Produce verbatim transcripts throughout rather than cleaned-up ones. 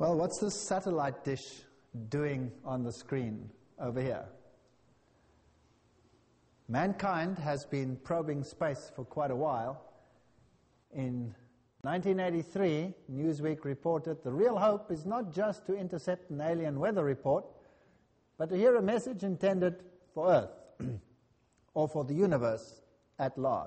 Well, what's this satellite dish doing on the screen over here? Mankind has been probing space for quite a while. In nineteen eighty-three, Newsweek reported, the real hope is not just to intercept an alien weather report, but to hear a message intended for Earth or for the universe at large.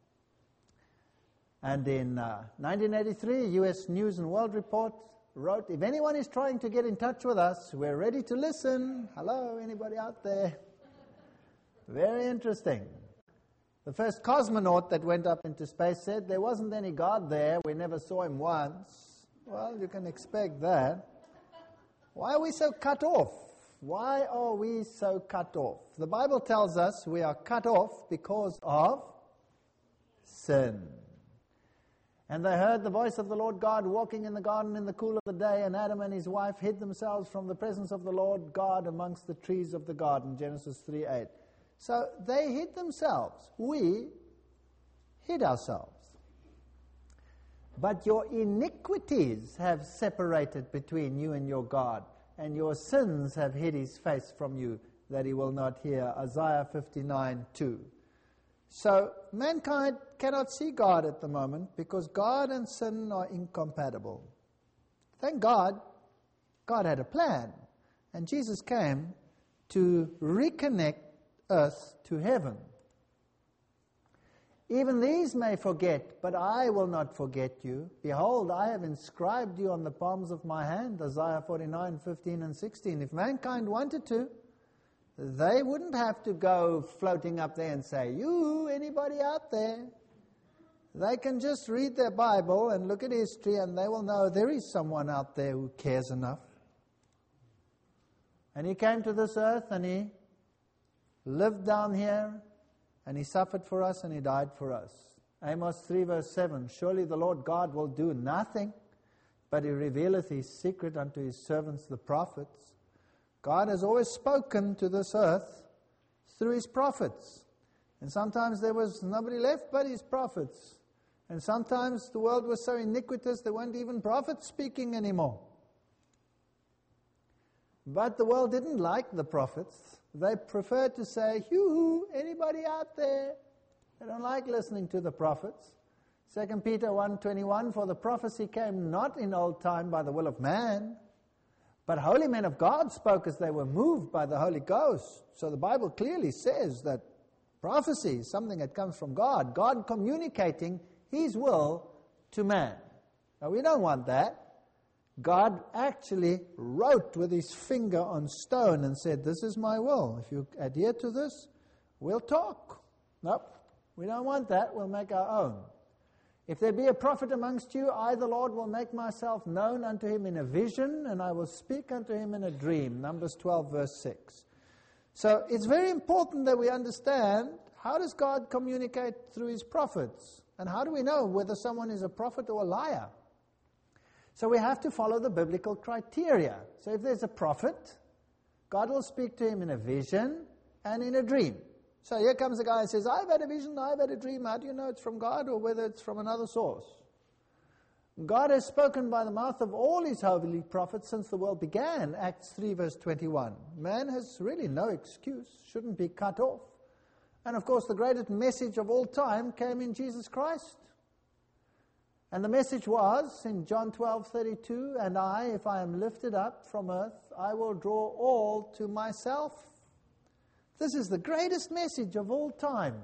And in uh, nineteen eighty-three, U S News and World Report wrote, if anyone is trying to get in touch with us, we're ready to listen. Hello, anybody out there? Very interesting. The first cosmonaut that went up into space said there wasn't any God there. We never saw him once. Well, you can expect that. Why are we so cut off? Why are we so cut off? The Bible tells us we are cut off because of sin. And they heard the voice of the Lord God walking in the garden in the cool of the day, and Adam and his wife hid themselves from the presence of the Lord God amongst the trees of the garden, Genesis three eight. So they hid themselves. We hid ourselves. But your iniquities have separated between you and your God, and your sins have hid his face from you, that he will not hear. Isaiah fifty-nine two. So mankind cannot see God at the moment because God and sin are incompatible. Thank God, God had a plan, and Jesus came to reconnect earth to heaven. Even these may forget, but I will not forget you. Behold, I have inscribed you on the palms of my hand, Isaiah forty-nine fifteen and sixteen. If mankind wanted to, they wouldn't have to go floating up there and say, you, anybody out there? They can just read their Bible and look at history, and they will know there is someone out there who cares enough. And he came to this earth, and he lived down here, and he suffered for us, and he died for us. Amos three verse seven, surely the Lord God will do nothing, but he revealeth his secret unto his servants the prophets. God has always spoken to this earth through his prophets. And sometimes there was nobody left but his prophets. And sometimes the world was so iniquitous there weren't even prophets speaking anymore. But the world didn't like the prophets. They preferred to say, hoo-hoo, anybody out there? They don't like listening to the prophets. Second Peter one twenty-one, for the prophecy came not in old time by the will of man, but holy men of God spoke as they were moved by the Holy Ghost. So the Bible clearly says that prophecy is something that comes from God, God communicating his will to man. Now we don't want that. God actually wrote with his finger on stone and said, this is my will. If you adhere to this, we'll talk. Nope, we don't want that. We'll make our own. If there be a prophet amongst you, I, the Lord, will make myself known unto him in a vision, and I will speak unto him in a dream. Numbers twelve, verse six. So it's very important that we understand, how does God communicate through his prophets? And how do we know whether someone is a prophet or a liar? So we have to follow the biblical criteria. So if there's a prophet, God will speak to him in a vision and in a dream. So here comes a guy and says, I've had a vision, I've had a dream. How do you know it's from God or whether it's from another source? God has spoken by the mouth of all his holy prophets since the world began, Acts three verse twenty-one. Man has really no excuse, shouldn't be cut off. And of course the greatest message of all time came in Jesus Christ. And the message was in John twelve thirty-two, and I, if I am lifted up from earth, I will draw all to myself. This is the greatest message of all time.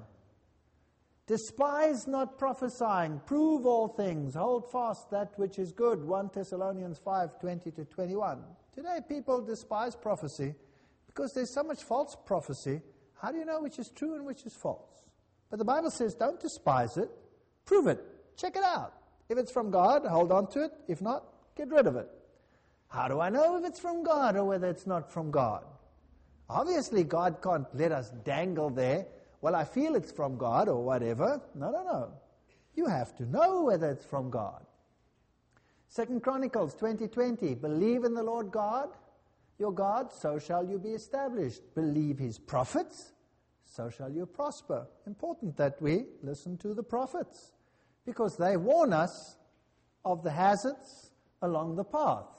Despise not prophesying, prove all things, hold fast that which is good, First Thessalonians five twenty to twenty-one. Today people despise prophecy because there's so much false prophecy. How do you know which is true and which is false? But the Bible says don't despise it, prove it, check it out. If it's from God, hold on to it. If not, get rid of it. How do I know if it's from God or whether it's not from God? Obviously, God can't let us dangle there. Well, I feel it's from God or whatever. No, no, no. You have to know whether it's from God. Second Chronicles twenty twenty, believe in the Lord God, your God, so shall you be established. Believe his prophets, so shall you prosper. Important that we listen to the prophets, because they warn us of the hazards along the path.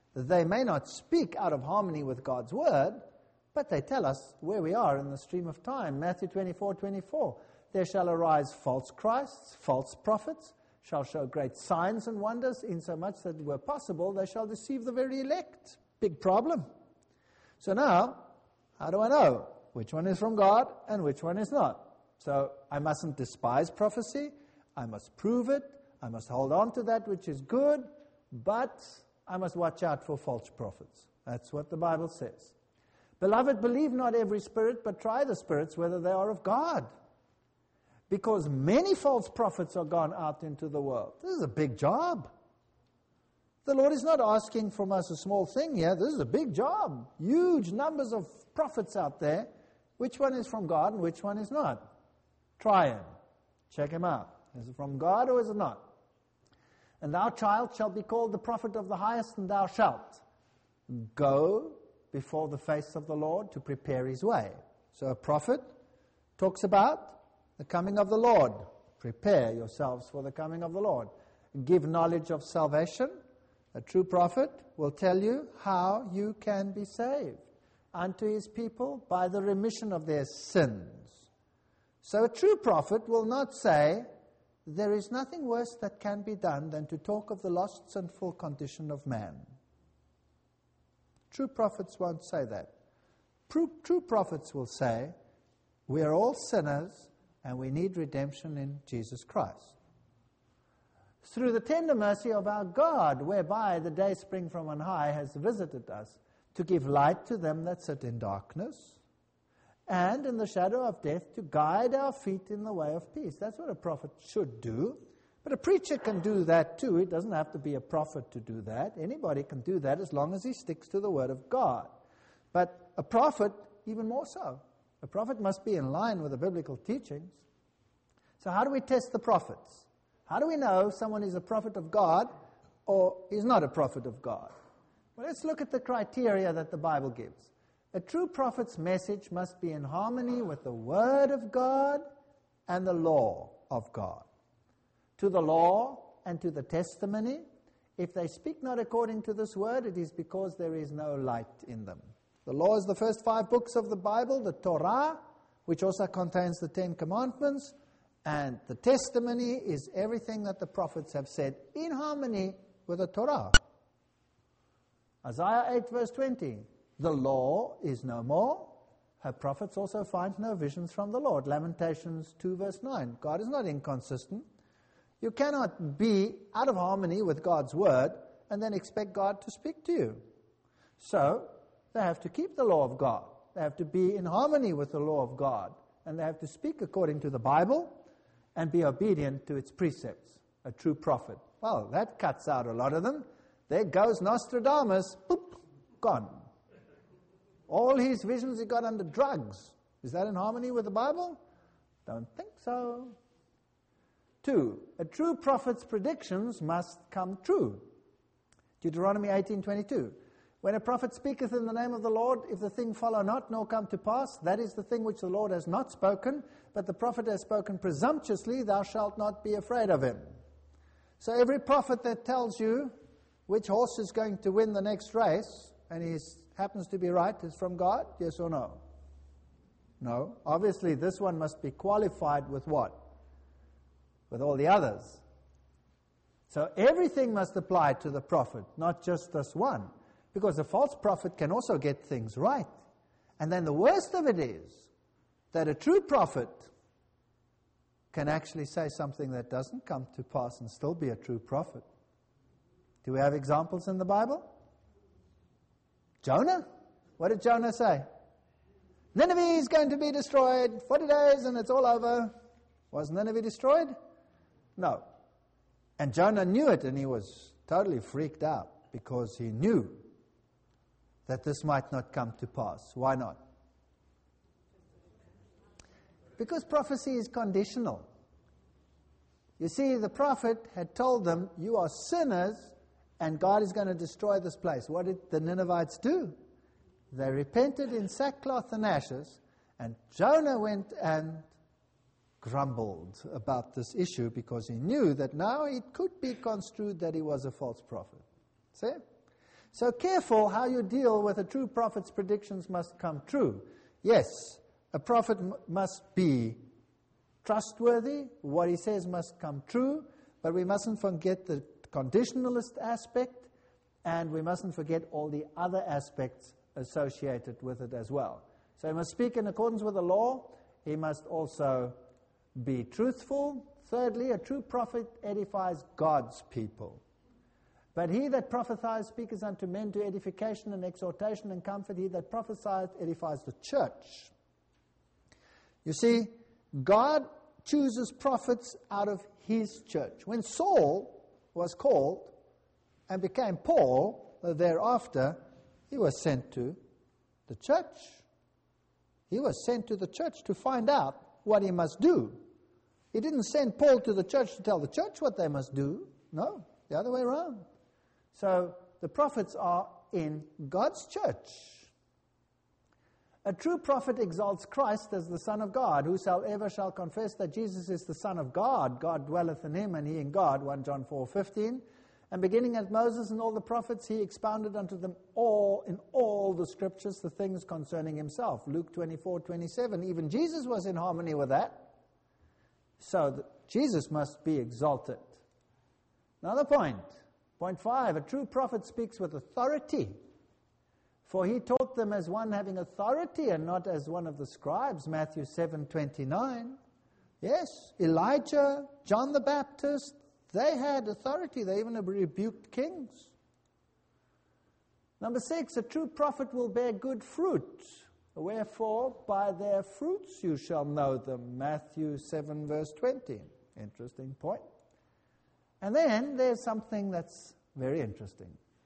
They may not speak out of harmony with God's word, but they tell us where we are in the stream of time. Matthew twenty-four twenty-four. There shall arise false Christs, false prophets, shall show great signs and wonders, insomuch that were possible they shall deceive the very elect. Big problem. So now, how do I know which one is from God and which one is not? So I mustn't despise prophecy. I must prove it. I must hold on to that which is good, but I must watch out for false prophets. That's what the Bible says. Beloved, believe not every spirit, but try the spirits whether they are of God. Because many false prophets are gone out into the world. This is a big job. The Lord is not asking from us a small thing here. This is a big job. Huge numbers of prophets out there. Which one is from God and which one is not? Try him. Check him out. Is it from God or is it not? And thou, child, shalt be called the prophet of the highest, and thou shalt go before the face of the Lord to prepare his way. So a prophet talks about the coming of the Lord. Prepare yourselves for the coming of the Lord. Give knowledge of salvation. A true prophet will tell you how you can be saved unto his people by the remission of their sins. So a true prophet will not say, there is nothing worse that can be done than to talk of the lost sinful condition of man. True prophets won't say that. True, true prophets will say, we are all sinners and we need redemption in Jesus Christ. Through the tender mercy of our God, whereby the day spring from on high has visited us, to give light to them that sit in darkness, and in the shadow of death, to guide our feet in the way of peace. That's what a prophet should do. But a preacher can do that too. It doesn't have to be a prophet to do that. Anybody can do that as long as he sticks to the word of God. But a prophet, even more so. A prophet must be in line with the biblical teachings. So how do we test the prophets? How do we know someone is a prophet of God or is not a prophet of God? Well, let's look at the criteria that the Bible gives. A true prophet's message must be in harmony with the Word of God and the law of God. To the law and to the testimony, if they speak not according to this word, it is because there is no light in them. The law is the first five books of the Bible, the Torah, which also contains the Ten Commandments, and the testimony is everything that the prophets have said in harmony with the Torah. Isaiah eight verse twenty, the law is no more. Her prophets also find no visions from the Lord. Lamentations two verse nine, God is not inconsistent. You cannot be out of harmony with God's word and then expect God to speak to you. So, they have to keep the law of God. They have to be in harmony with the law of God. And they have to speak according to the Bible and be obedient to its precepts. A true prophet. Well, that cuts out a lot of them. There goes Nostradamus. Boop, gone. All his visions he got under drugs. Is that in harmony with the Bible? Don't think so. Two, a true prophet's predictions must come true. Deuteronomy eighteen twenty-two. When a prophet speaketh in the name of the Lord, if the thing follow not, nor come to pass, that is the thing which the Lord has not spoken, but the prophet has spoken presumptuously, thou shalt not be afraid of him. So every prophet that tells you which horse is going to win the next race, and he happens to be right, is from God, yes or no? No. Obviously, this one must be qualified with what? With all the others. So everything must apply to the prophet, not just this one. Because a false prophet can also get things right. And then the worst of it is that a true prophet can actually say something that doesn't come to pass and still be a true prophet. Do we have examples in the Bible? Jonah? What did Jonah say? Nineveh is going to be destroyed. forty days and it's all over. Was Nineveh destroyed? No. And Jonah knew it, and he was totally freaked out because he knew that this might not come to pass. Why not? Because prophecy is conditional. You see, the prophet had told them, you are sinners, and God is going to destroy this place. What did the Ninevites do? They repented in sackcloth and ashes, and Jonah went and grumbled about this issue because he knew that now it could be construed that he was a false prophet. See? So careful how you deal with a true prophet's predictions must come true. Yes, a prophet m- must be trustworthy. What he says must come true, but we mustn't forget the conditionalist aspect, and we mustn't forget all the other aspects associated with it as well. So he must speak in accordance with the law. He must also be truthful. Thirdly, a true prophet edifies God's people. But he that prophesies speaketh unto men to edification and exhortation and comfort. He that prophesies edifies the church. You see, God chooses prophets out of his church. When Saul was called and became Paul thereafter, he was sent to the church. He was sent to the church to find out what he must do. He didn't send Paul to the church to tell the church what they must do. No, the other way around. So the prophets are in God's church. A true prophet exalts Christ as the Son of God. Whosoever shall confess that Jesus is the Son of God, God dwelleth in him and he in God, First John four fifteen. And beginning at Moses and all the prophets, he expounded unto them all, in all the scriptures, the things concerning himself. Luke twenty-four twenty-seven. Even Jesus was in harmony with that. So the, Jesus must be exalted. Another point. Point five. A true prophet speaks with authority. For he taught them as one having authority and not as one of the scribes. Matthew seven twenty-nine. Yes, Elijah, John the Baptist, they had authority. They even rebuked kings. Number six, a true prophet will bear good fruit. Wherefore, by their fruits you shall know them. Matthew seven, verse twenty. Interesting point. And then there's something that's very interesting.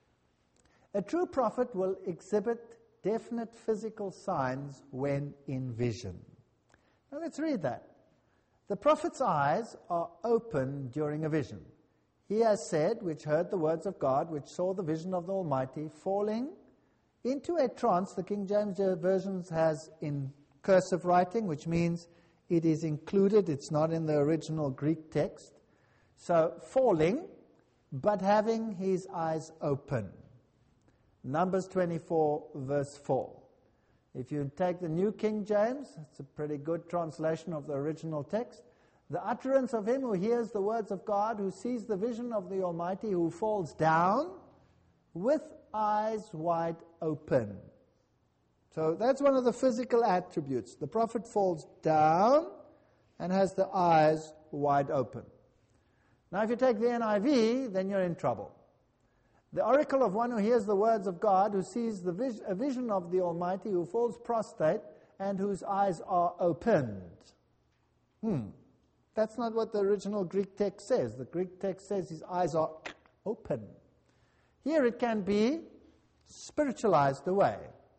A true prophet will exhibit definite physical signs when in vision. Now let's read that. The prophet's eyes are open during a vision. He has said, which heard the words of God, which saw the vision of the Almighty, falling into a trance. The King James Version has in cursive writing, which means it is included. It's not in the original Greek text. So, falling, but having his eyes open. Numbers twenty-four, verse four. If you take the New King James, it's a pretty good translation of the original text. The utterance of him who hears the words of God, who sees the vision of the Almighty, who falls down with eyes wide open. So that's one of the physical attributes. The prophet falls down and has the eyes wide open. Now if you take the N I V, then you're in trouble. The oracle of one who hears the words of God, who sees the vis- a vision of the Almighty, who falls prostrate, and whose eyes are opened. Hmm. That's not what the original Greek text says. The Greek text says his eyes are open. Here it can be spiritualized away.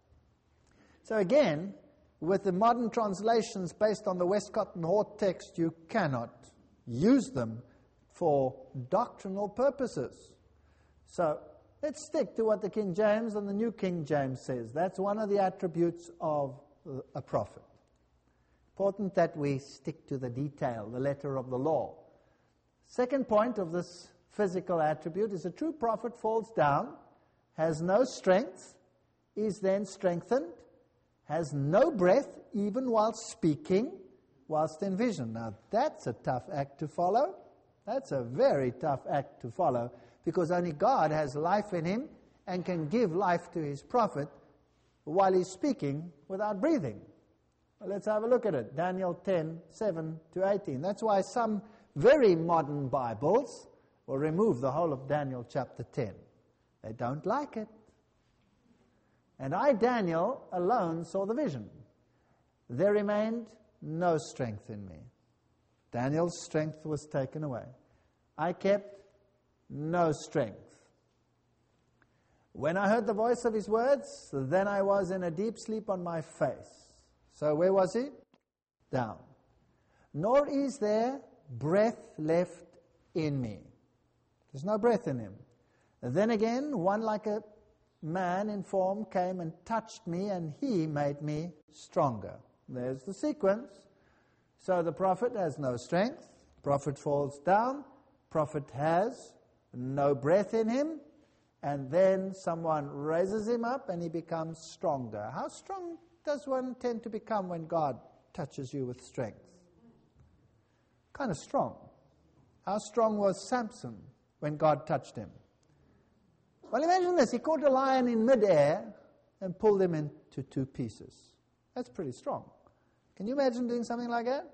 So again, with the modern translations based on the Westcott and Hort text, you cannot use them for doctrinal purposes. So let's stick to what the King James and the New King James says. That's one of the attributes of a prophet. Important that we stick to the detail, the letter of the law. Second point of this physical attribute is a true prophet falls down, has no strength, is then strengthened, has no breath even while speaking, whilst in vision. Now that's a tough act to follow. That's a very tough act to follow, because only God has life in him and can give life to his prophet while he's speaking without breathing. Well, let's have a look at it. Daniel ten, seven to eighteen. That's why some very modern Bibles will remove the whole of Daniel chapter ten. They don't like it. And I, Daniel, alone saw the vision. There remained no strength in me. Daniel's strength was taken away. I kept no strength. When I heard the voice of his words, then I was in a deep sleep on my face. So where was he? Down. Nor is there breath left in me. There's no breath in him. And then again, one like a man in form came and touched me, and he made me stronger. There's the sequence. So the prophet has no strength. Prophet falls down. Prophet has no breath in him. and then someone raises him up and he becomes stronger. How strong does one tend to become when God touches you with strength? Kind of strong. How strong was Samson when God touched him? Well, imagine this. He caught a lion in midair and pulled him into two pieces. That's pretty strong. Can you imagine doing something like that?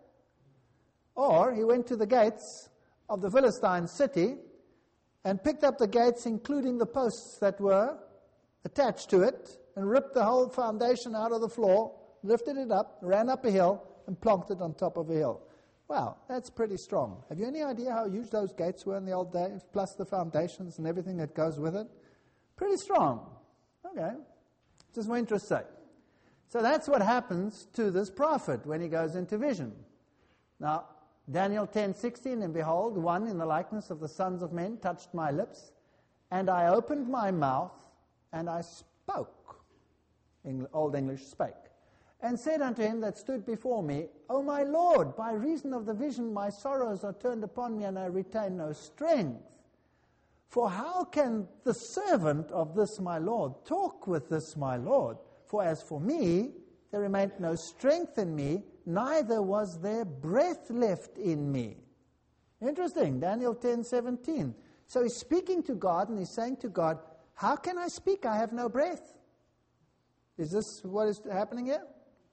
Or he went to the gates of the Philistine city and picked up the gates, including the posts that were attached to it, and ripped the whole foundation out of the floor, lifted it up, ran up a hill, and plonked it on top of a hill. Wow, that's pretty strong. Have you any idea how huge those gates were in the old days, plus the foundations and everything that goes with it? Pretty strong. Okay, just for interest's sake. So that's what happens to this prophet when he goes into vision. Now, Daniel ten sixteen, and behold, one in the likeness of the sons of men touched my lips, and I opened my mouth, and I spoke. Eng- Old English spake. And said unto him that stood before me, O my Lord, by reason of the vision my sorrows are turned upon me, and I retain no strength. For how can the servant of this my Lord talk with this my Lord? For as for me, there remained no strength in me, neither was there breath left in me. Interesting, Daniel ten seventeen. So he's speaking to God, and he's saying to God, how can I speak? I have no breath. Is this what is happening here?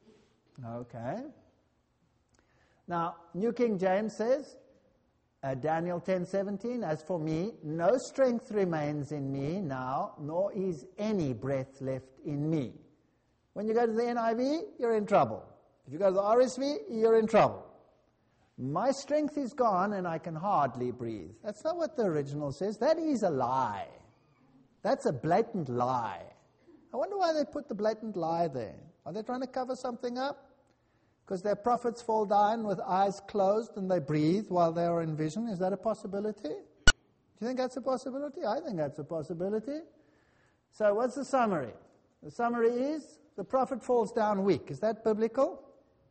Okay. Now, New King James says, uh, Daniel ten seventeen, as for me, no strength remains in me now, nor is any breath left in me. When you go to the N I V, you're in trouble. If you go to the R S V, you're in trouble. My strength is gone and I can hardly breathe. That's not what the original says. That is a lie. That's a blatant lie. I wonder why they put the blatant lie there. Are they trying to cover something up? Because their prophets fall down with eyes closed and they breathe while they are in vision. Is that a possibility? Do you think that's a possibility? I think that's a possibility. So what's the summary? The summary is the prophet falls down weak. Is that biblical?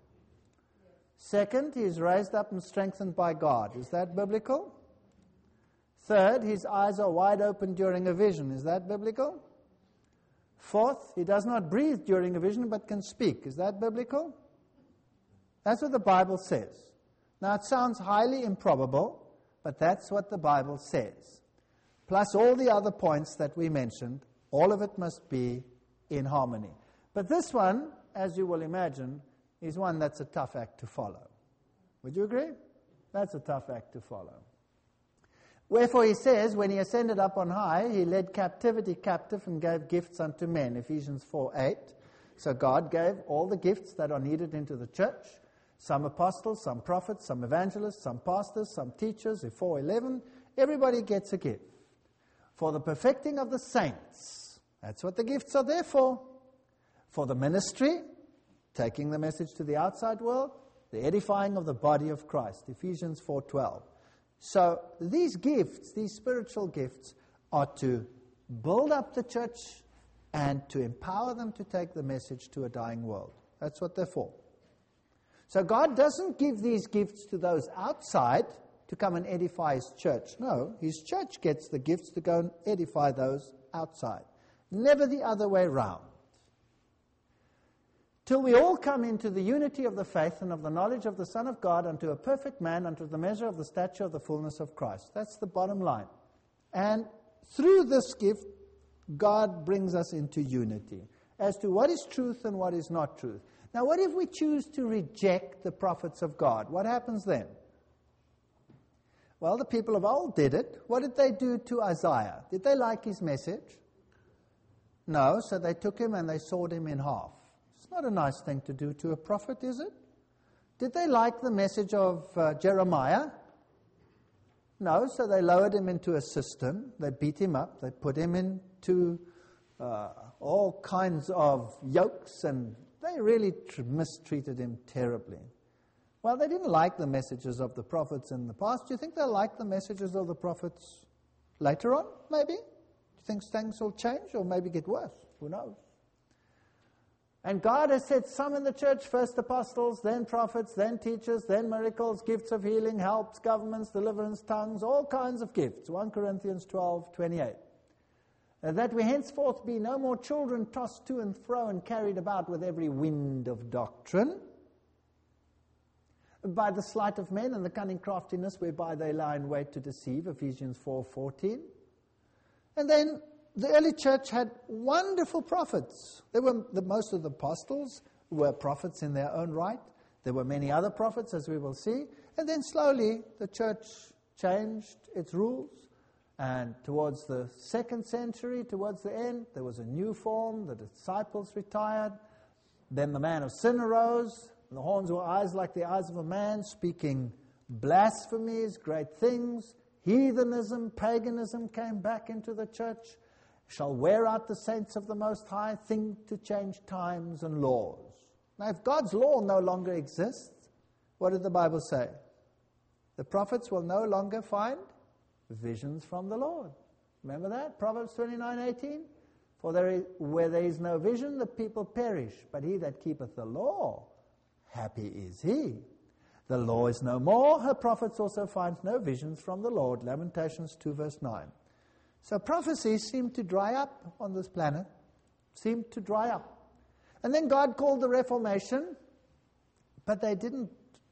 Second, he is raised up and strengthened by God. Is that biblical? Third, his eyes are wide open during a vision. Is that biblical? Fourth, he does not breathe during a vision but can speak. Is that biblical? That's what the Bible says. Now, it sounds highly improbable, but that's what the Bible says. Plus all the other points that we mentioned, all of it must be in harmony. But this one, as you will imagine, is one that's a tough act to follow. Would you agree? That's a tough act to follow. Wherefore he says, when he ascended up on high, he led captivity captive and gave gifts unto men. Ephesians four eight. So God gave all the gifts that are needed into the church. Some apostles, some prophets, some evangelists, some pastors, some teachers. four eleven. Everybody gets a gift. For the perfecting of the saints. That's what the gifts are there for. For the ministry, taking the message to the outside world. The edifying of the body of Christ. Ephesians four twelve. So these gifts, these spiritual gifts, are to build up the church and to empower them to take the message to a dying world. That's what they're for. So God doesn't give these gifts to those outside to come and edify His church. No, His church gets the gifts to go and edify those outside. Never the other way round. Till we all come into the unity of the faith and of the knowledge of the Son of God, unto a perfect man, unto the measure of the stature of the fullness of Christ. That's the bottom line. And through this gift, God brings us into unity as to what is truth and what is not truth. Now, what if we choose to reject the prophets of God? What happens then? Well, the people of old did it. What did they do to Isaiah? Did they like his message? No, so they took him and they sawed him in half. It's not a nice thing to do to a prophet, is it? Did they like the message of uh, Jeremiah? No, so they lowered him into a cistern. They beat him up. They put him into uh, all kinds of yokes, and they really tr- mistreated him terribly. Well, they didn't like the messages of the prophets in the past. Do you think they'll like the messages of the prophets later on, maybe? Do you think things will change or maybe get worse? Who knows? And God has set some in the church, first apostles, then prophets, then teachers, then miracles, gifts of healing, helps, governments, deliverance, tongues, all kinds of gifts. First Corinthians twelve twenty-eight. that we henceforth be no more children tossed to and fro and carried about with every wind of doctrine, by the sleight of men and the cunning craftiness whereby they lie in wait to deceive, Ephesians four fourteen. And then the early church had wonderful prophets. There were the, most of the apostles were prophets in their own right. There were many other prophets, as we will see. And then slowly the church changed its rules. And towards the second century, towards the end, there was a new form. The disciples retired. Then the man of sin arose. And the horns were eyes like the eyes of a man, speaking blasphemies, great things. Heathenism, paganism came back into the church. Shall wear out the saints of the Most High, think to change times and laws. Now, if God's law no longer exists, what did the Bible say? The prophets will no longer find visions from the Lord. Remember that? Proverbs twenty-nine eighteen. For there is, where there is no vision, the people perish. But he that keepeth the law, happy is he. The law is no more. Her prophets also find no visions from the Lord. Lamentations two verse nine. So prophecies seem to dry up on this planet. Seem to dry up. And then God called the Reformation, but they didn't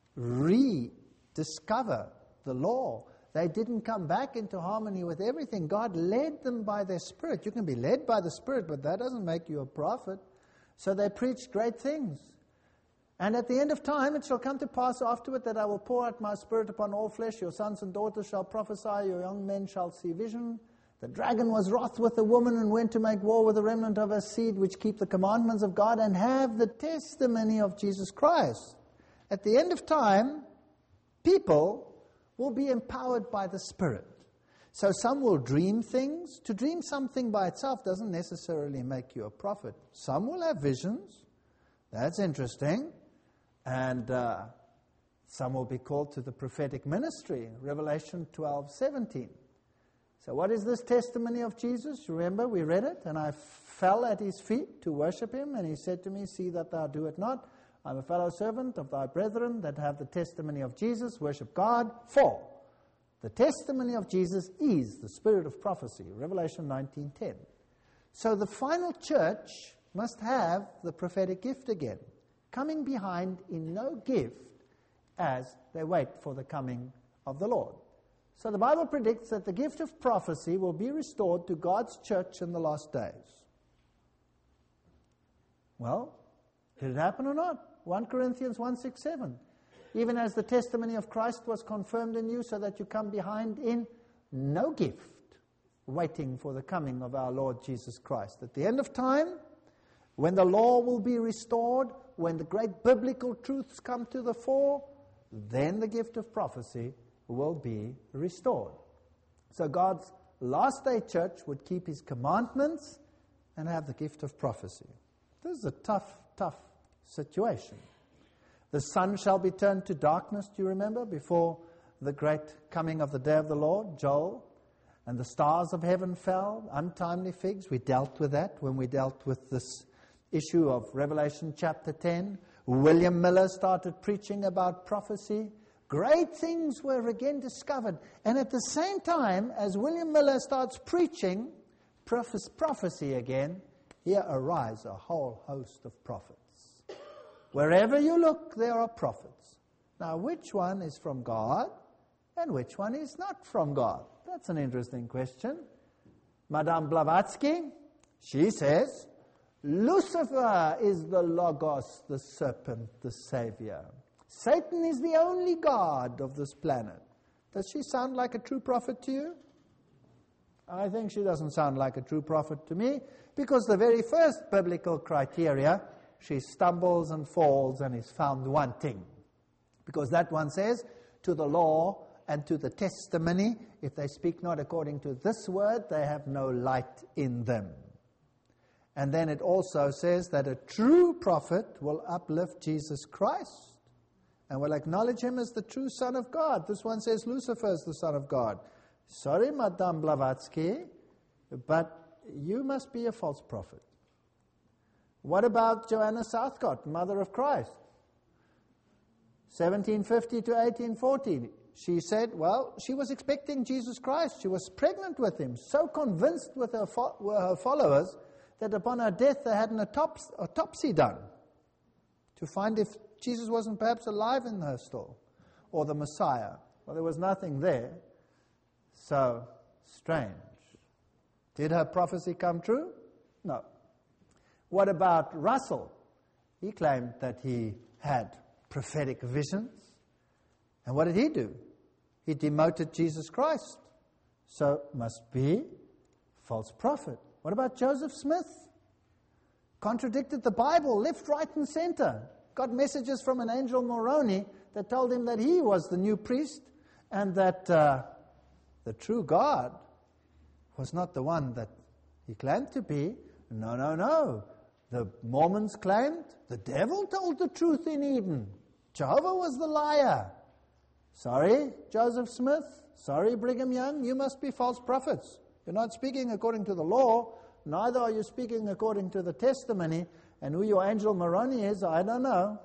rediscover the law. They didn't come back into harmony with everything. God led them by their Spirit. You can be led by the Spirit, but that doesn't make you a prophet. So they preached great things. And at the end of time, it shall come to pass afterward that I will pour out my Spirit upon all flesh. Your sons and daughters shall prophesy. Your young men shall see vision. The dragon was wroth with the woman and went to make war with the remnant of her seed, which keep the commandments of God and have the testimony of Jesus Christ. At the end of time, people will be empowered by the Spirit. So some will dream things. To dream something by itself doesn't necessarily make you a prophet. Some will have visions. That's interesting. And uh, some will be called to the prophetic ministry. Revelation twelve seventeen. So what is this testimony of Jesus? Remember, we read it. And I fell at his feet to worship him. And he said to me, see that thou do it not. I'm a fellow servant of thy brethren that have the testimony of Jesus. Worship God. For the testimony of Jesus is the spirit of prophecy. Revelation nineteen ten. So the final church must have the prophetic gift again, coming behind in no gift as they wait for the coming of the Lord. So the Bible predicts that the gift of prophecy will be restored to God's church in the last days. Well, did it happen or not? First Corinthians one six seven. Even as the testimony of Christ was confirmed in you, so that you come behind in no gift, waiting for the coming of our Lord Jesus Christ. At the end of time, when the law will be restored, when the great biblical truths come to the fore, then the gift of prophecy will be restored. So God's last day church would keep his commandments and have the gift of prophecy. This is a tough, tough situation. The sun shall be turned to darkness, do you remember, before the great coming of the day of the Lord, Joel? And the stars of heaven fell, untimely figs. We dealt with that when we dealt with this issue of Revelation chapter ten. William Miller started preaching about prophecy. Great things were again discovered. And at the same time, as William Miller starts preaching prophecy again, here arise a whole host of prophets. Wherever you look, there are prophets. Now, which one is from God and which one is not from God? That's an interesting question. Madame Blavatsky, she says, Lucifer is the Logos, the serpent, the Savior. Satan is the only God of this planet. Does she sound like a true prophet to you? I think she doesn't sound like a true prophet to me, because the very first biblical criteria, she stumbles and falls and is found wanting. Because that one says, to the law and to the testimony, if they speak not according to this word, they have no light in them. And then it also says that a true prophet will uplift Jesus Christ and will acknowledge him as the true Son of God. This one says Lucifer is the Son of God. Sorry, Madame Blavatsky, but you must be a false prophet. What about Joanna Southcott, mother of Christ? seventeen fifty to eighteen forty. she said, well, she was expecting Jesus Christ. She was pregnant with him, so convinced with her, fo- were her followers that upon her death they had an autops- autopsy done to find if Jesus wasn't perhaps alive in her still, or the Messiah. Well, there was nothing there. So strange. Did her prophecy come true? No. What about Russell? He claimed that he had prophetic visions. And what did he do? He demoted Jesus Christ. So must be false prophet. What about Joseph Smith? Contradicted the Bible, left, right, and center. Got messages from an angel Moroni that told him that he was the new priest and that uh, the true God was not the one that he claimed to be. No, no, no. The Mormons claimed the devil told the truth in Eden. Jehovah was the liar. Sorry, Joseph Smith. Sorry, Brigham Young. You must be false prophets. You're not speaking according to the law. Neither are you speaking according to the testimony. And who your angel Moroni is, I don't know.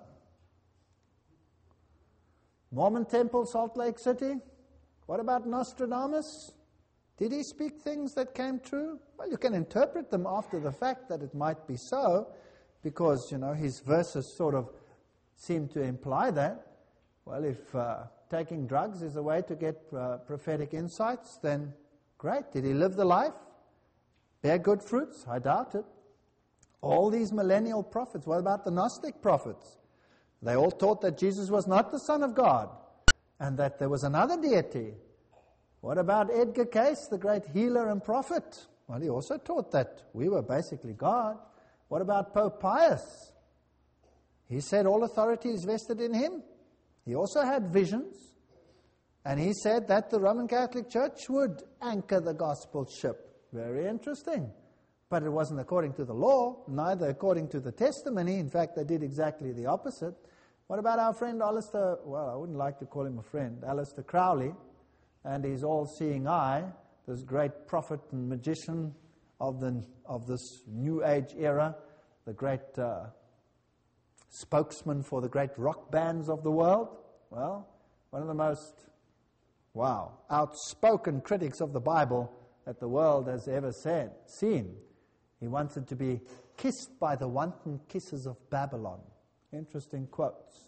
Mormon Temple, Salt Lake City. What about Nostradamus? Did he speak things that came true? Well, you can interpret them after the fact that it might be so, because, you know, his verses sort of seem to imply that. Well, if uh, taking drugs is a way to get uh, prophetic insights, then great. Did he live the life? Bear good fruits? I doubt it. All these millennial prophets, what about the Gnostic prophets? They all taught that Jesus was not the Son of God and that there was another deity. What about Edgar Cayce, the great healer and prophet? Well, he also taught that we were basically God. What about Pope Pius? He said all authority is vested in him. He also had visions. And he said that the Roman Catholic Church would anchor the gospel ship. Very interesting. But it wasn't according to the law, neither according to the testimony. In fact, they did exactly the opposite. What about our friend Alistair, well, I wouldn't like to call him a friend, Alistair Crowley, and his all-seeing eye, this great prophet and magician of the of this New Age era, the great uh, spokesman for the great rock bands of the world. Well, one of the most, wow, outspoken critics of the Bible that the world has ever said, seen. He wanted to be kissed by the wanton kisses of Babylon. Interesting quotes.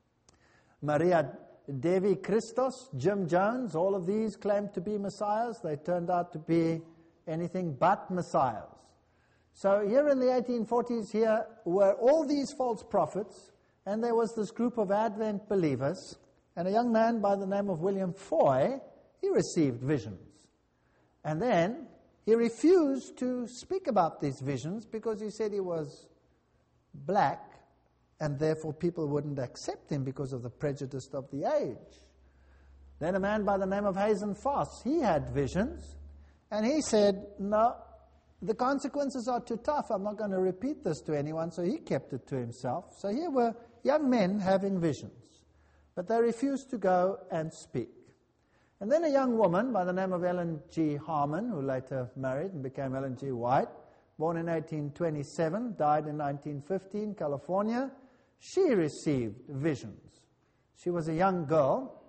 Maria Devi Christos, Jim Jones, all of these claimed to be messiahs. They turned out to be anything but messiahs. So here in the eighteen forties, here were all these false prophets, and there was this group of Advent believers, and a young man by the name of William Foy, he received visions. And then he refused to speak about these visions because he said he was black, and therefore people wouldn't accept him because of the prejudice of the age. Then a man by the name of Hazen Foss, he had visions, and he said, no, the consequences are too tough. I'm not going to repeat this to anyone, so he kept it to himself. So here were young men having visions, but they refused to go and speak. And then a young woman by the name of Ellen G. Harmon, who later married and became Ellen G. White, born in eighteen twenty-seven, died in nineteen fifteen, California. She received visions. She was a young girl,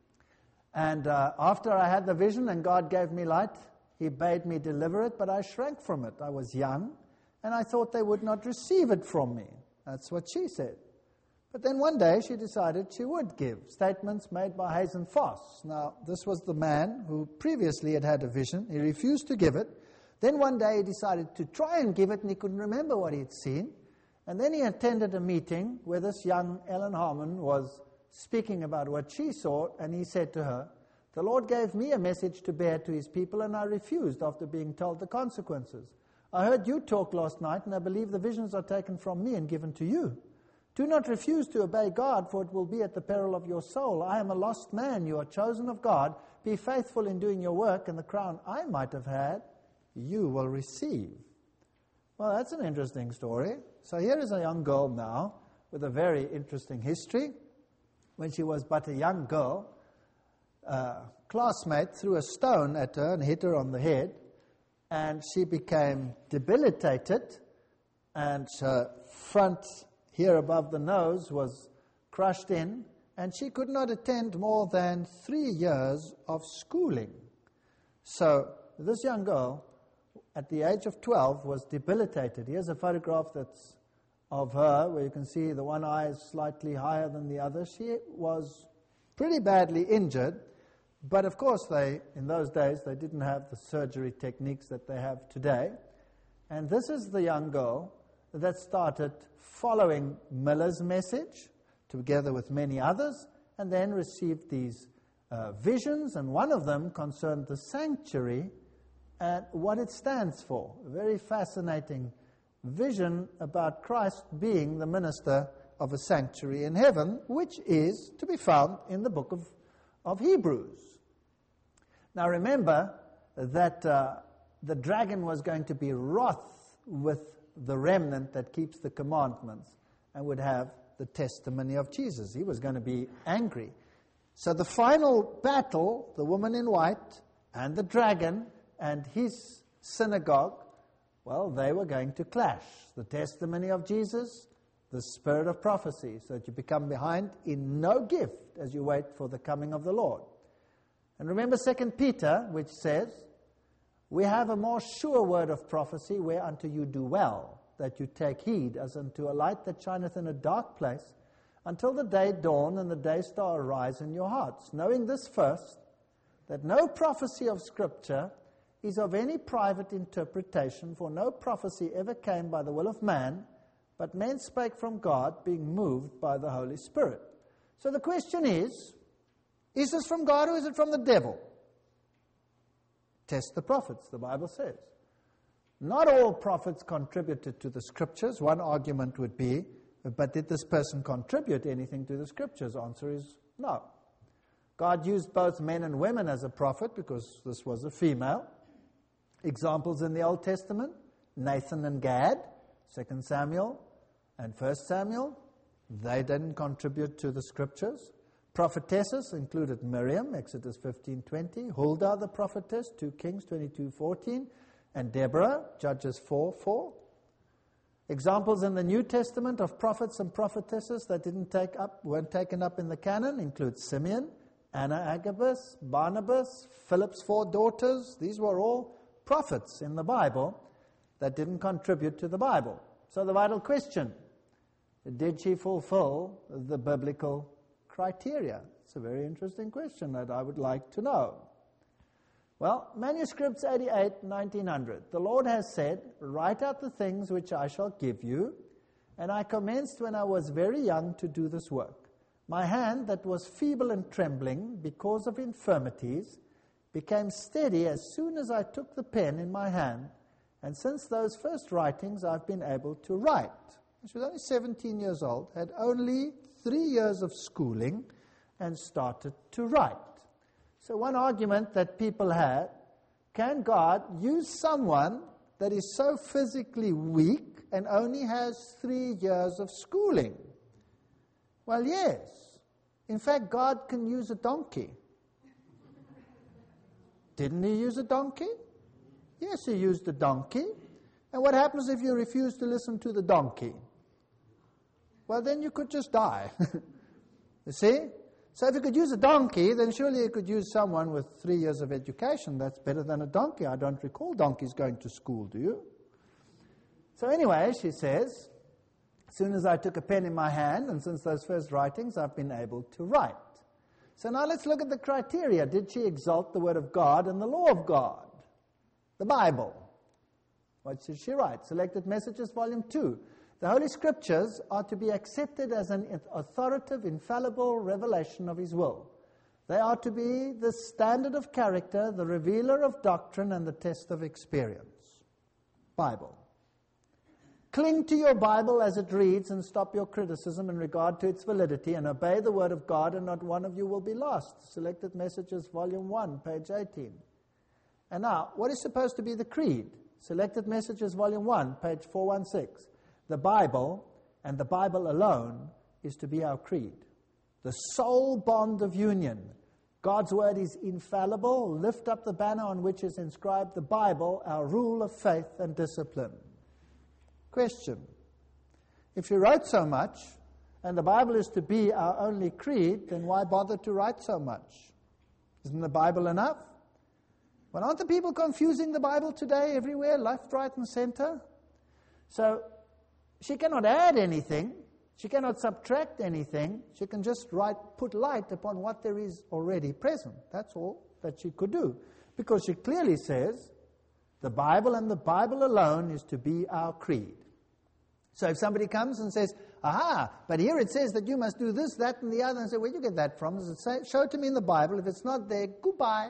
and uh, after I had the vision and God gave me light, He bade me deliver it, but I shrank from it. I was young, and I thought they would not receive it from me. That's what she said. But then one day she decided she would give statements made by Hazen Foss. Now, this was the man who previously had had a vision. He refused to give it. Then one day he decided to try and give it, and he couldn't remember what he had seen. And then he attended a meeting where this young Ellen Harmon was speaking about what she saw, and he said to her, "The Lord gave me a message to bear to His people, and I refused after being told the consequences. I heard you talk last night, and I believe the visions are taken from me and given to you. Do not refuse to obey God, for it will be at the peril of your soul. I am a lost man. You are chosen of God. Be faithful in doing your work, and the crown I might have had, you will receive." Well, that's an interesting story. So here is a young girl now with a very interesting history. When she was but a young girl, a classmate threw a stone at her and hit her on the head, and she became debilitated, and her front here above the nose was crushed in, and she could not attend more than three years of schooling. So this young girl, at the age of twelve, was debilitated. Here's a photograph that's of her, where you can see the one eye is slightly higher than the other. She was pretty badly injured, but of course, they in those days, they didn't have the surgery techniques that they have today. And this is the young girl that started following Miller's message, together with many others, and then received these uh, visions, and one of them concerned the sanctuary and what it stands for. A very fascinating vision about Christ being the minister of a sanctuary in heaven, which is to be found in the book of, of Hebrews. Now remember that uh, the dragon was going to be wroth with the remnant that keeps the commandments and would have the testimony of Jesus. He was going to be angry. So the final battle, the woman in white and the dragon and his synagogue, well, they were going to clash. The testimony of Jesus, the spirit of prophecy, so that you become behind in no gift as you wait for the coming of the Lord. And remember Second Peter, which says, we have a more sure word of prophecy, whereunto you do well, that you take heed as unto a light that shineth in a dark place, until the day dawn and the day star arise in your hearts, knowing this first, that no prophecy of Scripture is of any private interpretation, for no prophecy ever came by the will of man, but men spake from God, being moved by the Holy Spirit. So the question is, is this from God or is it from the devil? Test the prophets, the Bible says. Not all prophets contributed to the Scriptures. One argument would be, but did this person contribute anything to the Scriptures? Answer is no. God used both men and women as a prophet because this was a female. Examples in the Old Testament, Nathan and Gad, Second Samuel and First Samuel, they didn't contribute to the Scriptures. Prophetesses included Miriam, Exodus fifteen twenty, Huldah the prophetess, two Kings twenty-two fourteen, and Deborah, Judges four four. Examples in the New Testament of prophets and prophetesses that didn't take up, weren't taken up in the canon include Simeon, Anna Agabus, Barnabas, Philip's four daughters. These were all prophets in the Bible that didn't contribute to the Bible. So the vital question, did she fulfill the biblical criteria? It's a very interesting question that I would like to know. Well, manuscripts eighty-eight, nineteen hundred. The Lord has said, write out the things which I shall give you, and I commenced when I was very young to do this work. My hand that was feeble and trembling because of infirmities became steady as soon as I took the pen in my hand, and since those first writings I've been able to write. She was only seventeen years old, had only three years of schooling, and started to write. So one argument that people had, can God use someone that is so physically weak and only has three years of schooling? Well, yes. In fact, God can use a donkey. Didn't he use a donkey? Yes, he used a donkey. And what happens if you refuse to listen to the donkey? Well, then you could just die. You see? So if you could use a donkey, then surely you could use someone with three years of education. That's better than a donkey. I don't recall donkeys going to school, do you? So anyway, she says, as soon as I took a pen in my hand, and since those first writings, I've been able to write. So now let's look at the criteria. Did she exalt the Word of God and the law of God? The Bible. What did she write? Selected Messages, Volume two. The Holy Scriptures are to be accepted as an authoritative, infallible revelation of His will. They are to be the standard of character, the revealer of doctrine, and the test of experience. Bible. Cling to your Bible as it reads and stop your criticism in regard to its validity and obey the Word of God, and not one of you will be lost. Selected Messages, Volume one, page eighteen. And now, what is supposed to be the creed? Selected Messages, Volume one, page four sixteen. The Bible, and the Bible alone, is to be our creed. The sole bond of union. God's Word is infallible. Lift up the banner on which is inscribed the Bible, our rule of faith and discipline. Question. If you wrote so much, and the Bible is to be our only creed, then why bother to write so much? Isn't the Bible enough? Well, aren't the people confusing the Bible today everywhere, left, right, and center? So she cannot add anything. She cannot subtract anything. She can just write, put light upon what there is already present. That's all that she could do. Because she clearly says, the Bible and the Bible alone is to be our creed. So if somebody comes and says, aha, but here it says that you must do this, that, and the other, and say, where do you get that from? Does it say, show it to me in the Bible. If it's not there, goodbye.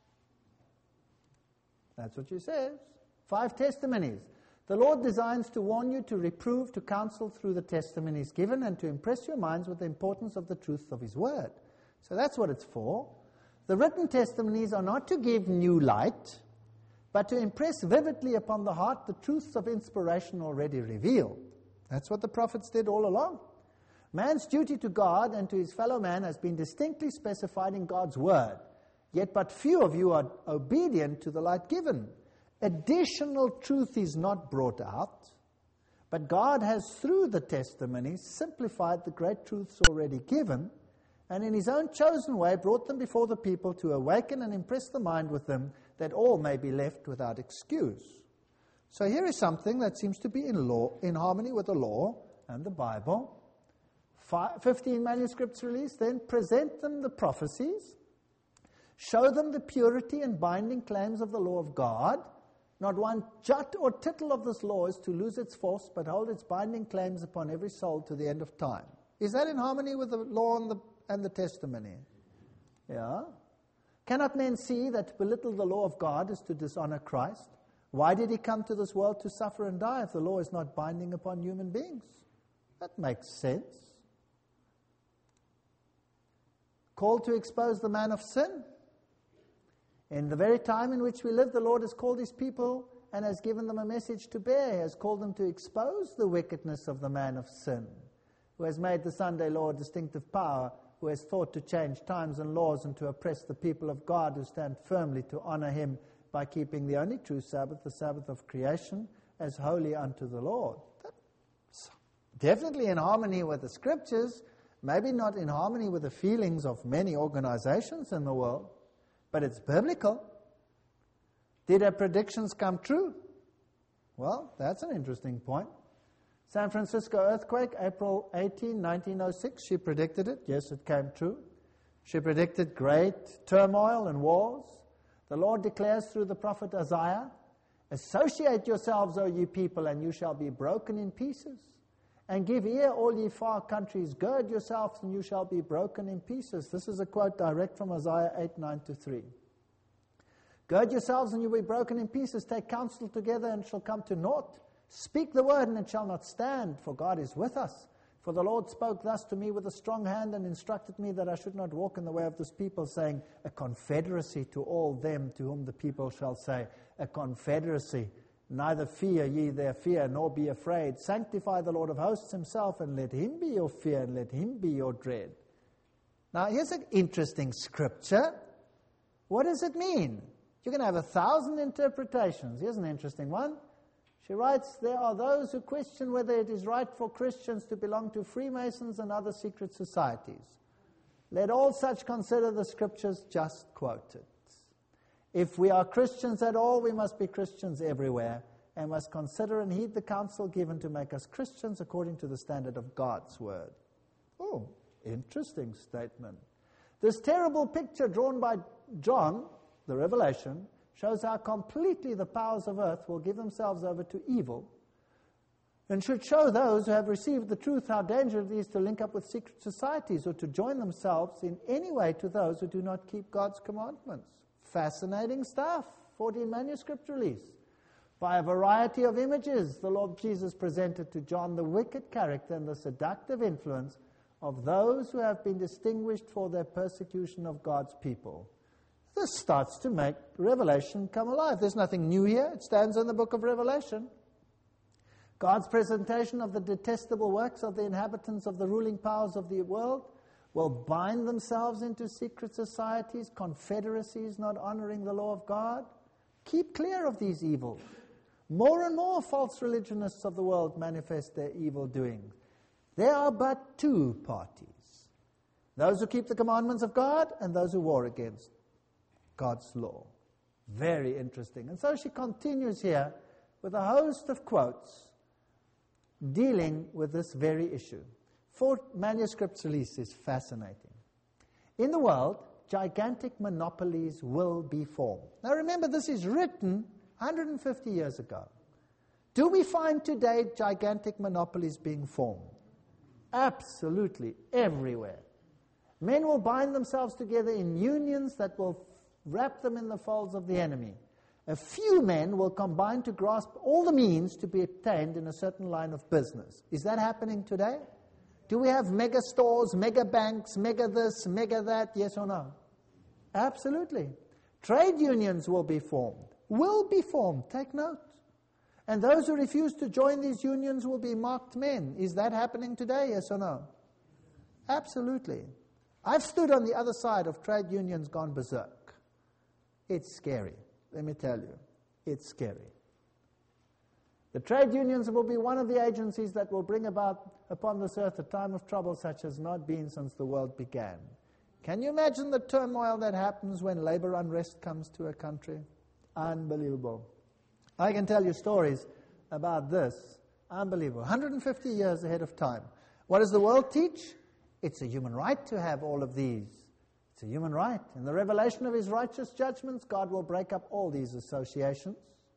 That's what she says. Five testimonies. The Lord designs to warn you, to reprove, to counsel through the testimonies given, and to impress your minds with the importance of the truth of His Word. So that's what it's for. The written testimonies are not to give new light, but to impress vividly upon the heart the truths of inspiration already revealed. That's what the prophets did all along. Man's duty to God and to his fellow man has been distinctly specified in God's Word, yet but few of you are obedient to the light given. Additional truth is not brought out, but God has, through the testimonies, simplified the great truths already given, and in His own chosen way brought them before the people to awaken and impress the mind with them, that all may be left without excuse. So here is something that seems to be in law, in harmony with the law and the Bible. Five, fifteen manuscripts released, then present them the prophecies, show them the purity and binding claims of the law of God. Not one jot or tittle of this law is to lose its force, but hold its binding claims upon every soul to the end of time. Is that in harmony with the law and the, and the testimony? Yeah. Cannot men see that to belittle the law of God is to dishonor Christ? Why did He come to this world to suffer and die if the law is not binding upon human beings? That makes sense. Called to expose the man of sin? In the very time in which we live, the Lord has called His people and has given them a message to bear. He has called them to expose the wickedness of the man of sin, who has made the Sunday law a distinctive power, who has thought to change times and laws and to oppress the people of God who stand firmly to honor Him by keeping the only true Sabbath, the Sabbath of creation, as holy unto the Lord. That's definitely in harmony with the Scriptures, maybe not in harmony with the feelings of many organizations in the world, but it's biblical. Did her predictions come true? Well, that's an interesting point. San Francisco earthquake, April eighteenth, nineteen oh six, she predicted it. Yes, it came true. She predicted great turmoil and wars. The Lord declares through the prophet Isaiah, associate yourselves, O ye people, and you shall be broken in pieces. And give ear, all ye far countries, gird yourselves, and you shall be broken in pieces. This is a quote direct from Isaiah eight, nine to three. Gird yourselves, and you will be broken in pieces. Take counsel together, and it shall come to naught. Speak the word, and it shall not stand, for God is with us. For the Lord spoke thus to me with a strong hand, and instructed me that I should not walk in the way of this people, saying, a confederacy to all them to whom the people shall say, a confederacy. Neither fear ye their fear, nor be afraid. Sanctify the Lord of hosts Himself, and let Him be your fear, and let Him be your dread. Now, here's an interesting scripture. What does it mean? You're going to have a thousand interpretations. Here's an interesting one. She writes, there are those who question whether it is right for Christians to belong to Freemasons and other secret societies. Let all such consider the scriptures just quoted. If we are Christians at all, we must be Christians everywhere, and must consider and heed the counsel given to make us Christians according to the standard of God's word. Oh, interesting statement. This terrible picture drawn by John, the Revelation, shows how completely the powers of earth will give themselves over to evil, and should show those who have received the truth how dangerous it is to link up with secret societies or to join themselves in any way to those who do not keep God's commandments. Fascinating stuff. fourteen manuscript release. By a variety of images, the Lord Jesus presented to John the wicked character and the seductive influence of those who have been distinguished for their persecution of God's people. This starts to make Revelation come alive. There's nothing new here. It stands in the book of Revelation. God's presentation of the detestable works of the inhabitants of the ruling powers of the world will bind themselves into secret societies, confederacies, not honoring the law of God. Keep clear of these evils. More and more false religionists of the world manifest their evil doings. There are but two parties. Those who keep the commandments of God and those who war against God's law. Very interesting. And so she continues here with a host of quotes dealing with this very issue. Four manuscripts released is fascinating. In the world, gigantic monopolies will be formed. Now remember, this is written one hundred fifty years ago. Do we find today gigantic monopolies being formed? Absolutely, everywhere. Men will bind themselves together in unions that will wrap them in the folds of the enemy. A few men will combine to grasp all the means to be attained in a certain line of business. Is that happening today? Do we have mega stores, mega banks, mega this, mega that, yes or no? Absolutely. Trade unions will be formed. Will be formed, take note. And those who refuse to join these unions will be marked men. Is that happening today, yes or no? Absolutely. I've stood on the other side of trade unions gone berserk. It's scary, let me tell you. It's scary. The trade unions will be one of the agencies that will bring about upon this earth a time of trouble such as not been since the world began. Can you imagine the turmoil that happens when labor unrest comes to a country? Unbelievable. I can tell you stories about this. Unbelievable. one hundred fifty years ahead of time. What does the world teach? It's a human right to have all of these. It's a human right. In the revelation of his righteous judgments, God will break up all these associations.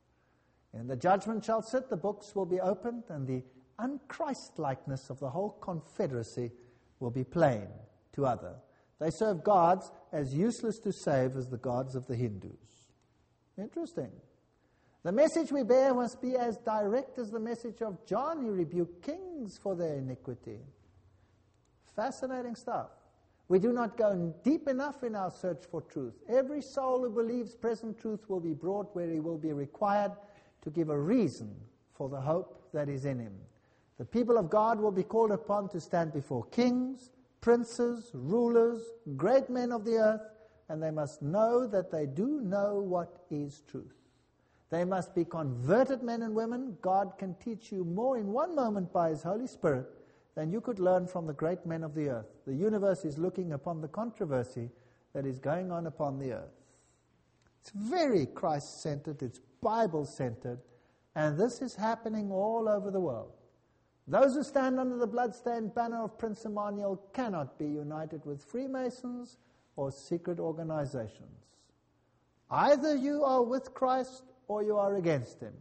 And the judgment shall sit, the books will be opened, and the unChristlikeness of the whole confederacy will be plain to others. They serve gods as useless to save as the gods of the Hindus. Interesting. The message we bear must be as direct as the message of John, who rebuked kings for their iniquity. Fascinating stuff. We do not go deep enough in our search for truth. Every soul who believes present truth will be brought where he will be required to give a reason for the hope that is in him. The people of God will be called upon to stand before kings, princes, rulers, great men of the earth, and they must know that they do know what is truth. They must be converted men and women. God can teach you more in one moment by His Holy Spirit than you could learn from the great men of the earth. The universe is looking upon the controversy that is going on upon the earth. It's very Christ-centered, it's Bible-centered, and this is happening all over the world. Those who stand under the bloodstained banner of Prince Emmanuel cannot be united with Freemasons or secret organizations. Either you are with Christ or you are against him.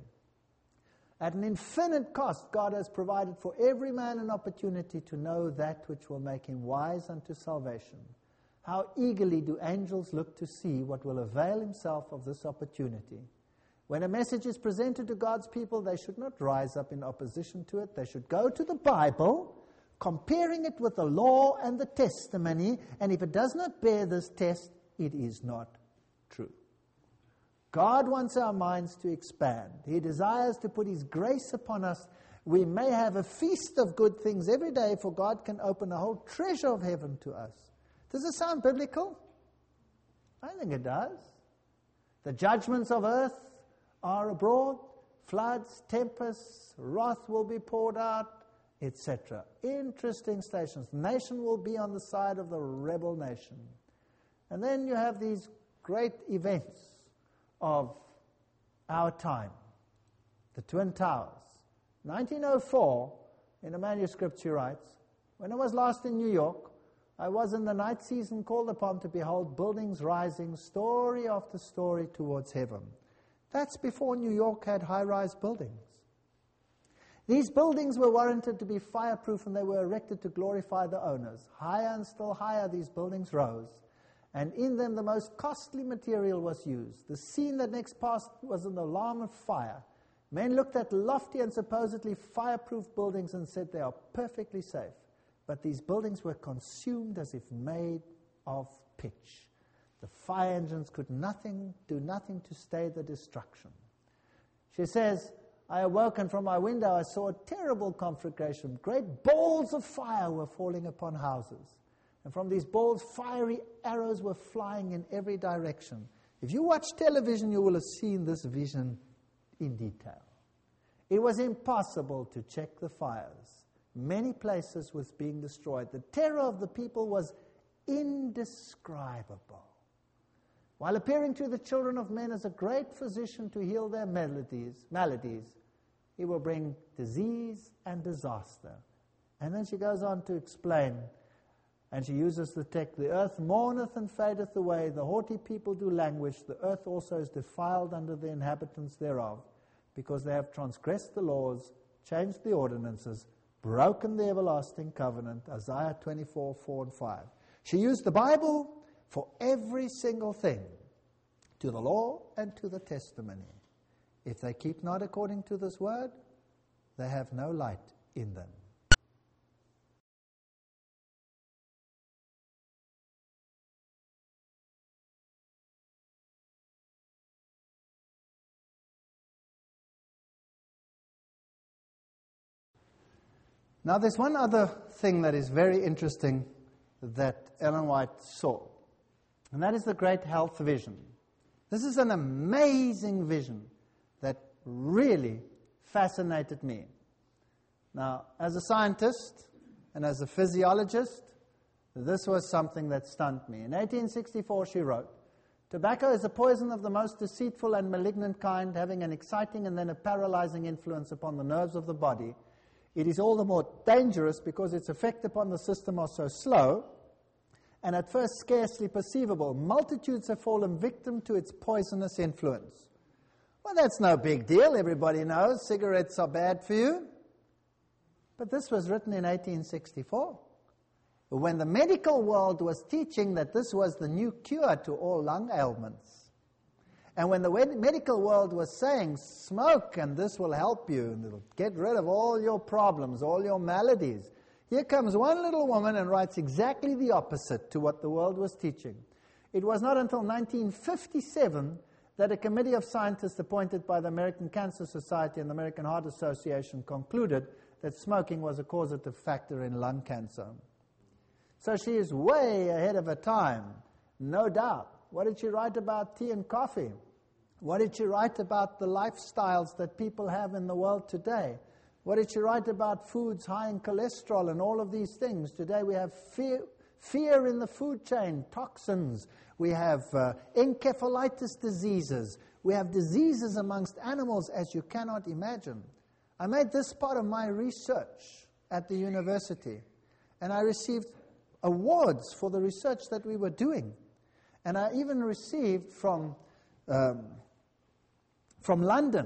At an infinite cost, God has provided for every man an opportunity to know that which will make him wise unto salvation. How eagerly do angels look to see what will avail himself of this opportunity. When a message is presented to God's people, they should not rise up in opposition to it. They should go to the Bible, comparing it with the law and the testimony, and if it does not bear this test, it is not true. God wants our minds to expand. He desires to put His grace upon us. We may have a feast of good things every day, for God can open a whole treasure of heaven to us. Does it sound biblical? I think it does. The judgments of earth are abroad. Floods, tempests, wrath will be poured out, et cetera. Interesting stations. Nation will be on the side of the rebel nation. And then you have these great events of our time. The Twin Towers. nineteen oh four, in a manuscript she writes, when I was last in New York, I was in the night season called upon to behold buildings rising story after story towards heaven. That's before New York had high-rise buildings. These buildings were warranted to be fireproof, and they were erected to glorify the owners. Higher and still higher these buildings rose, and in them the most costly material was used. The scene that next passed was an alarm of fire. Men looked at lofty and supposedly fireproof buildings and said they are perfectly safe. But these buildings were consumed as if made of pitch. The fire engines could nothing, do nothing to stay the destruction. She says, I awoke, and from my window I saw a terrible conflagration. Great balls of fire were falling upon houses. And from these balls, fiery arrows were flying in every direction. If you watch television, you will have seen this vision in detail. It was impossible to check the fires. many places was being destroyed. The terror of the people was indescribable. While appearing to the children of men as a great physician to heal their maladies, maladies, he will bring disease and disaster. And then she goes on to explain, and she uses the text, the earth mourneth and fadeth away, the haughty people do languish, the earth also is defiled under the inhabitants thereof, because they have transgressed the laws, changed the ordinances, broken the everlasting covenant, Isaiah twenty-four, four and five. She used the Bible for every single thing, to the law and to the testimony. If they keep not according to this word, they have no light in them. Now there's one other thing that is very interesting that Ellen White saw, and that is the great health vision. This is an amazing vision that really fascinated me. Now, as a scientist and as a physiologist, this was something that stunned me. In eighteen sixty-four, she wrote, "Tobacco is a poison of the most deceitful and malignant kind, having an exciting and then a paralyzing influence upon the nerves of the body. It is all the more dangerous because its effect upon the system are so slow and at first scarcely perceivable. Multitudes have fallen victim to its poisonous influence." Well, that's no big deal. Everybody knows cigarettes are bad for you. But this was written in eighteen sixty-four, when the medical world was teaching that this was the new cure to all lung ailments. And when the medical world was saying, smoke and this will help you, and it'll get rid of all your problems, all your maladies. Here comes one little woman and writes exactly the opposite to what the world was teaching. It was not until nineteen fifty-seven that a committee of scientists appointed by the American Cancer Society and the American Heart Association concluded that smoking was a causative factor in lung cancer. So she is way ahead of her time, no doubt. What did she write about tea and coffee? What did she write about the lifestyles that people have in the world today? What did she write about foods high in cholesterol and all of these things? Today we have fear, fear in the food chain, toxins. We have uh, encephalitis diseases. We have diseases amongst animals as you cannot imagine. I made this part of my research at the university, and I received awards for the research that we were doing. And I even received from, um, from London,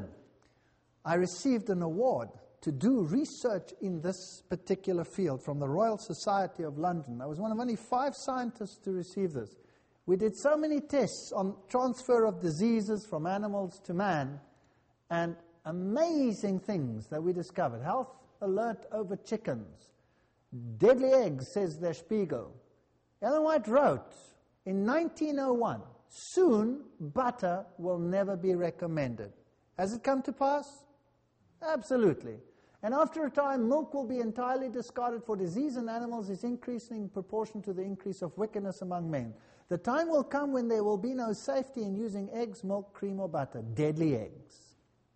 I received an award to do research in this particular field from the Royal Society of London. I was one of only five scientists to receive this. We did so many tests on transfer of diseases from animals to man, and amazing things that we discovered. Health alert over chickens. Deadly eggs, says Der Spiegel. Ellen White wrote, in nineteen oh one, soon butter will never be recommended. Has it come to pass? Absolutely. And after a time, milk will be entirely discarded, for disease in animals is increasing in proportion to the increase of wickedness among men. The time will come when there will be no safety in using eggs, milk, cream, or butter. Deadly eggs.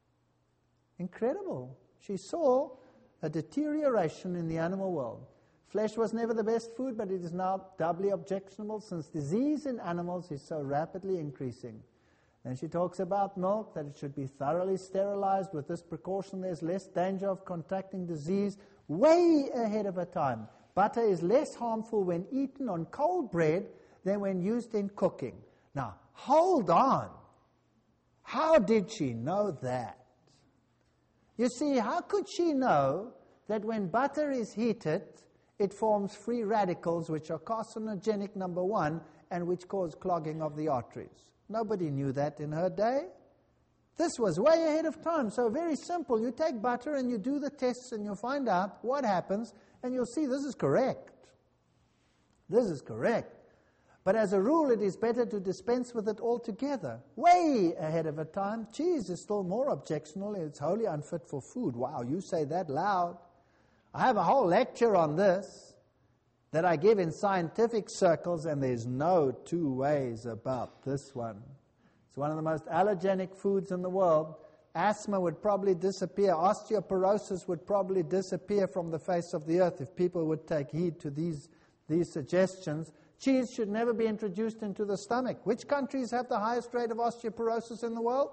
Incredible. She saw a deterioration in the animal world. Flesh was never the best food, but it is now doubly objectionable since disease in animals is so rapidly increasing. Then she talks about milk, that it should be thoroughly sterilized. With this precaution, there's less danger of contracting disease, way ahead of her time. Butter is less harmful when eaten on cold bread than when used in cooking. Now, hold on. How did she know that? You see, how could she know that when butter is heated, it forms free radicals, which are carcinogenic, number one, and which cause clogging of the arteries? Nobody knew that in her day. This was way ahead of time. So very simple. You take butter and you do the tests and you find out what happens, and you'll see this is correct. This is correct. But as a rule, it is better to dispense with it altogether. Way ahead of her time. Cheese is still more objectionable. It's wholly unfit for food. Wow, you say that loud. I have a whole lecture on this that I give in scientific circles, and there's no two ways about this one. It's one of the most allergenic foods in the world. asthma would probably disappear. Osteoporosis would probably disappear from the face of the earth if people would take heed to these, these suggestions. Cheese should never be introduced into the stomach. Which countries have the highest rate of osteoporosis in the world?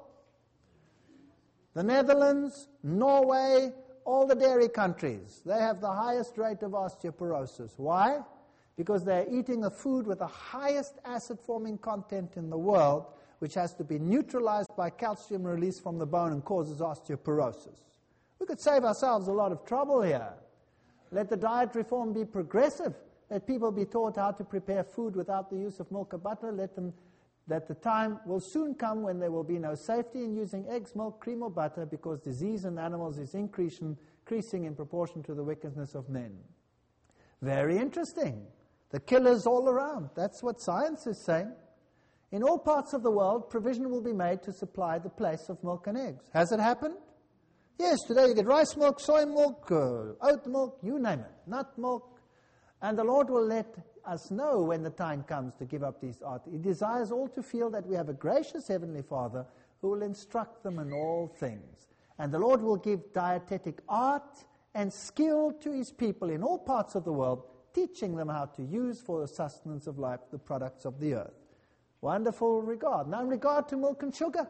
The Netherlands, Norway, all the dairy countries. They have the highest rate of osteoporosis. Why? Because they're eating a food with the highest acid-forming content in the world, which has to be neutralized by calcium release from the bone and causes osteoporosis. We could save ourselves a lot of trouble here. Let the diet reform be progressive. Let people be taught how to prepare food without the use of milk or butter. Let them, that the time will soon come when there will be no safety in using eggs, milk, cream, or butter, because disease in animals is increasing, increasing in proportion to the wickedness of men. Very interesting. The killers all around. That's what science is saying. In all parts of the world, provision will be made to supply the place of milk and eggs. Has it happened? Yes, today you get rice milk, soy milk, uh, oat milk, you name it, nut milk. And the Lord will let us know when the time comes to give up these arts. He desires all to feel that we have a gracious Heavenly Father who will instruct them in all things. And the Lord will give dietetic art and skill to His people in all parts of the world, teaching them how to use for the sustenance of life the products of the earth. Wonderful regard. Now, in regard to milk and sugar,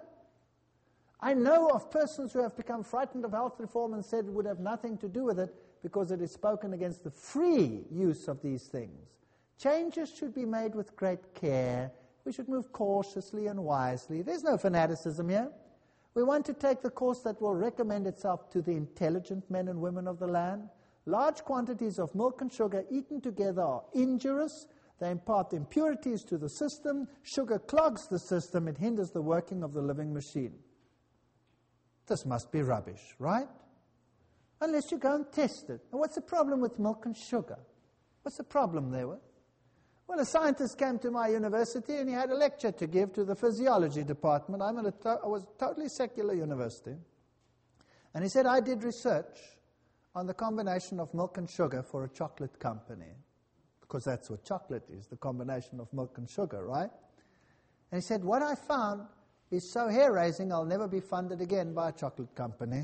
I know of persons who have become frightened of health reform and said it would have nothing to do with it because it is spoken against the free use of these things. Changes should be made with great care. We should move cautiously and wisely. There's no fanaticism here. We want to take the course that will recommend itself to the intelligent men and women of the land. Large quantities of milk and sugar eaten together are injurious. They impart impurities to the system. Sugar clogs the system. It hinders the working of the living machine. This must be rubbish, right? Unless you go and test it. And what's the problem with milk and sugar? What's the problem there with? Well, a scientist came to my university and he had a lecture to give to the physiology department. I'm at a to- I was a totally secular university. And he said, I did research on the combination of milk and sugar for a chocolate company. Because that's what chocolate is, the combination of milk and sugar, right? And he said, what I found is so hair-raising, I'll never be funded again by a chocolate company.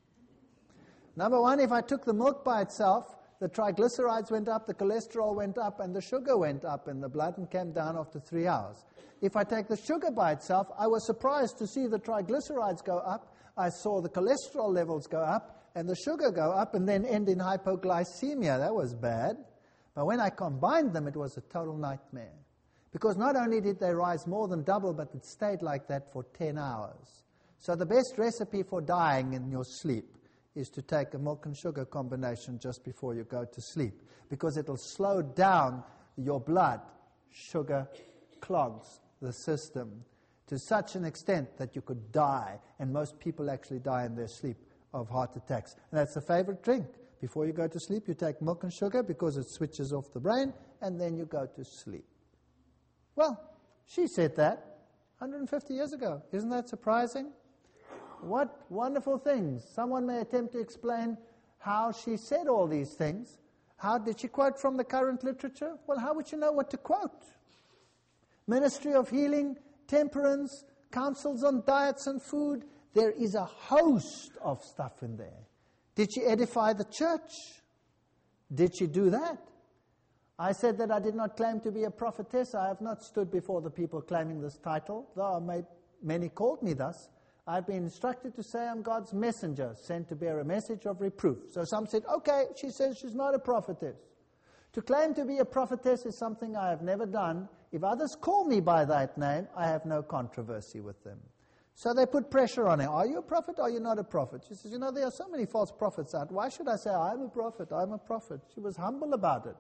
Number one, if I took the milk by itself, the triglycerides went up, the cholesterol went up, and the sugar went up in the blood and came down after three hours. If I take the sugar by itself, I was surprised to see the triglycerides go up. I saw the cholesterol levels go up, and the sugar go up, and then end in hypoglycemia. That was bad. But when I combined them, it was a total nightmare. Because not only did they rise more than double, but it stayed like that for ten hours. So the best recipe for dying in your sleep is to take a milk and sugar combination just before you go to sleep. Because it'll slow down your blood. Sugar clogs the system to such an extent that you could die. And most people actually die in their sleep of heart attacks. And that's a favorite drink. Before you go to sleep, you take milk and sugar because it switches off the brain, and then you go to sleep. Well, she said that one hundred fifty years ago. Isn't that surprising? What wonderful things. Someone may attempt to explain how she said all these things. How did she quote from the current literature? Well, how would you know what to quote? Ministry of Healing, Temperance, counsels on diets and food. There is a host of stuff in there. Did she edify the church? Did she do that? I said that I did not claim to be a prophetess. I have not stood before the people claiming this title, though may, many called me thus. I've been instructed to say I'm God's messenger, sent to bear a message of reproof. So some said, okay, she says she's not a prophetess. To claim to be a prophetess is something I have never done. If others call me by that name, I have no controversy with them. So they put pressure on her. Are you a prophet? Are you not a prophet? She says, you know, there are so many false prophets out. Why should I say, I'm a prophet, I'm a prophet? She was humble about it.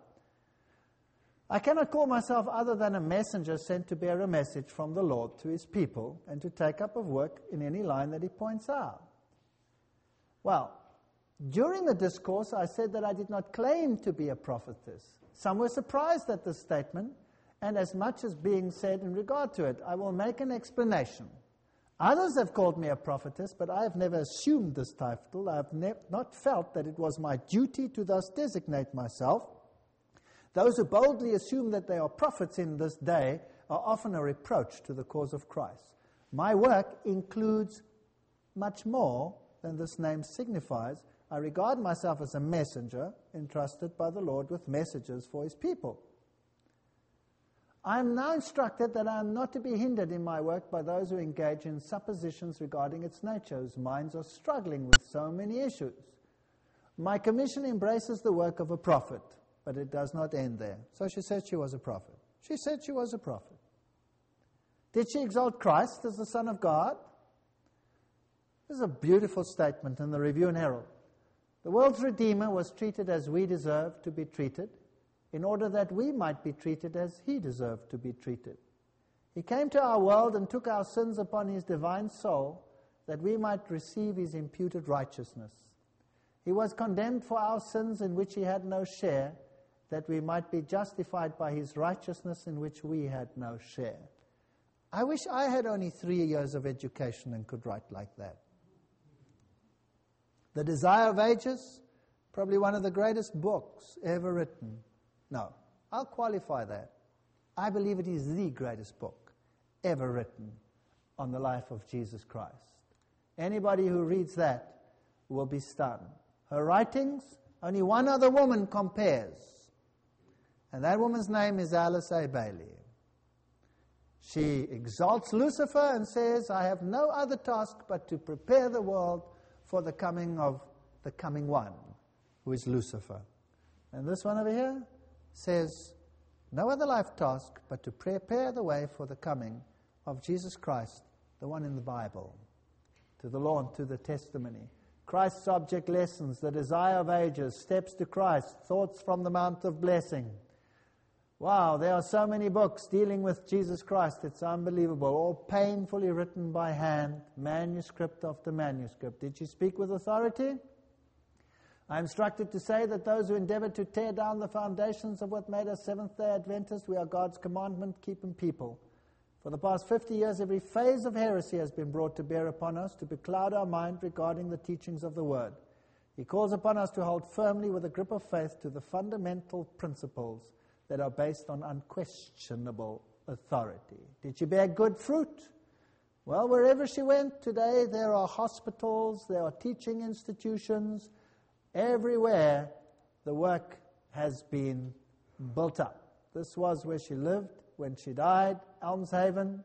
I cannot call myself other than a messenger sent to bear a message from the Lord to His people and to take up of work in any line that He points out. Well, during the discourse, I said that I did not claim to be a prophetess. Some were surprised at this statement, and as much as being said in regard to it, I will make an explanation. Others have called me a prophetess, but I have never assumed this title. I have ne- not felt that it was my duty to thus designate myself. Those who boldly assume that they are prophets in this day are often a reproach to the cause of Christ. My work includes much more than this name signifies, I regard myself as a messenger entrusted by the Lord with messages for his people. I am now instructed that I am not to be hindered in my work by those who engage in suppositions regarding its nature, whose minds are struggling with so many issues. My commission embraces the work of a prophet, but it does not end there. So she said she was a prophet. She said she was a prophet. Did she exalt Christ as the Son of God? This is a beautiful statement in the Review and Herald. The world's Redeemer was treated as we deserve to be treated, in order that we might be treated as he deserved to be treated. He came to our world and took our sins upon his divine soul, that we might receive his imputed righteousness. He was condemned for our sins in which he had no share, that we might be justified by his righteousness in which we had no share. I wish I had only three years of education and could write like that. The Desire of Ages, probably one of the greatest books ever written. No, I'll qualify that. I believe it is the greatest book ever written on the life of Jesus Christ. Anybody who reads that will be stunned. Her writings, only one other woman compares. And that woman's name is Alice A. Bailey. She exalts Lucifer and says, I have no other task but to prepare the world for the coming of the coming one, who is Lucifer. And this one over here says, no other life task but to prepare the way for the coming of Jesus Christ, the one in the Bible, to the law and to the testimony. Christ's object lessons, the desire of ages, steps to Christ, thoughts from the Mount of Blessing. Wow, there are so many books dealing with Jesus Christ. It's unbelievable. All painfully written by hand, manuscript after manuscript. Did she speak with authority? I am instructed to say that those who endeavor to tear down the foundations of what made us Seventh-day Adventists, we are God's commandment-keeping people. For the past fifty years, every phase of heresy has been brought to bear upon us to becloud our mind regarding the teachings of the Word. He calls upon us to hold firmly with a grip of faith to the fundamental principles that are based on unquestionable authority. Did she bear good fruit? Well, wherever she went today, there are hospitals, there are teaching institutions. Everywhere the work has been built up. This was where she lived when she died, Elmshaven,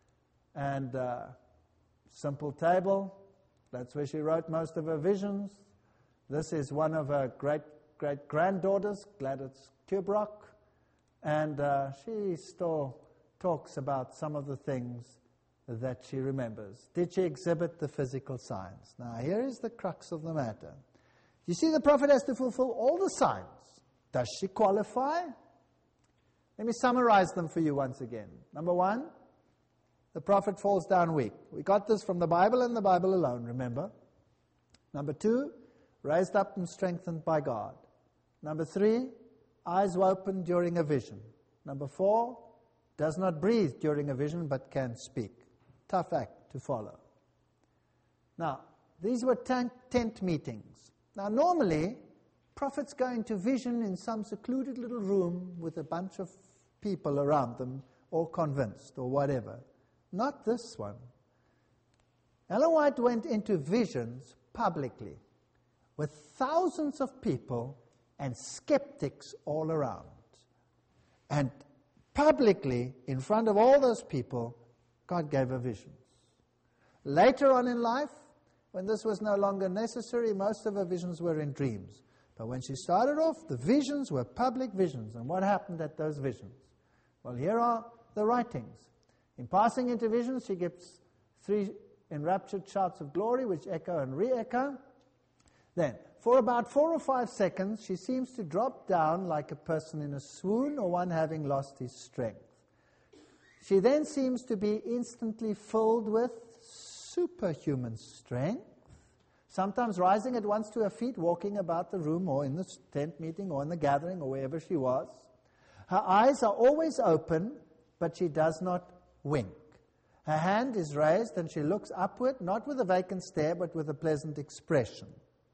and uh, Simple Table. That's where she wrote most of her visions. This is one of her great-great-granddaughters, Gladys Kubrock. And uh, she still talks about some of the things that she remembers. Did she exhibit the physical signs? Now, here is the crux of the matter. You see, the prophet has to fulfill all the signs. Does she qualify? Let me summarize them for you once again. Number one, the prophet falls down weak. We got this from the Bible and the Bible alone, remember? Number two, raised up and strengthened by God. Number three, eyes were opened during a vision. Number four, does not breathe during a vision but can speak. Tough act to follow. Now, these were tent, tent meetings. Now, normally, prophets go into vision in some secluded little room with a bunch of people around them, all convinced or whatever. Not this one. Ellen White went into visions publicly with thousands of people and skeptics all around. And publicly, in front of all those people, God gave her visions. Later on in life, when this was no longer necessary, most of her visions were in dreams. But when she started off, the visions were public visions. And what happened at those visions? Well, here are the writings. In passing into visions, she gives three enraptured shouts of glory, which echo and re-echo. Then, for about four or five seconds, she seems to drop down like a person in a swoon or one having lost his strength. She then seems to be instantly filled with superhuman strength, sometimes rising at once to her feet, walking about the room or in the tent meeting or in the gathering or wherever she was. Her eyes are always open, but she does not wink. Her hand is raised and she looks upward, not with a vacant stare, but with a pleasant expression.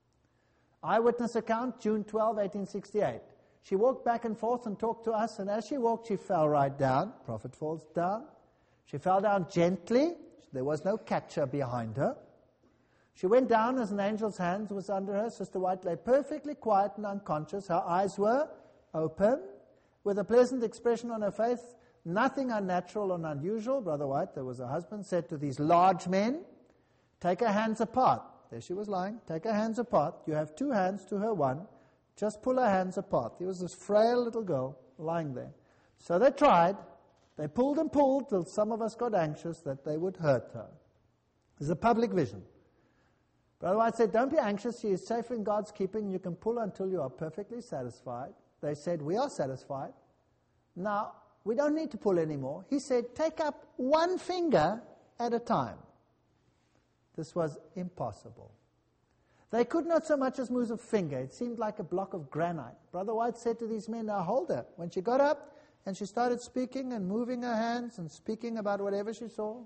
Eyewitness account, June twelfth, eighteen sixty-eight. She walked back and forth and talked to us, and as she walked, she fell right down. Prophet falls down. She fell down gently. There was no catcher behind her. She went down as an angel's hand was under her. Sister White lay perfectly quiet and unconscious. Her eyes were open, with a pleasant expression on her face, nothing unnatural or unusual. Brother White, there was a husband, said to these large men, take her hands apart. There she was lying. Take her hands apart. You have two hands to her one. Just pull her hands apart. There was this frail little girl lying there. So they tried. They pulled and pulled till some of us got anxious that they would hurt her. There's a public vision. Brother White said, don't be anxious. She is safe in God's keeping. You can pull until you are perfectly satisfied. They said, we are satisfied. Now, we don't need to pull anymore. He said, take up one finger at a time. This was impossible. They could not so much as move a finger. It seemed like a block of granite. Brother White said to these men, now hold her. When she got up and she started speaking and moving her hands and speaking about whatever she saw,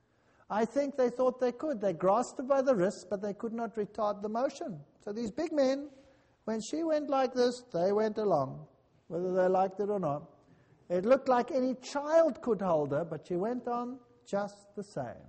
I think they thought they could. They grasped her by the wrist, but they could not retard the motion. So these big men, when she went like this, they went along, whether they liked it or not. It looked like any child could hold her, but she went on just the same.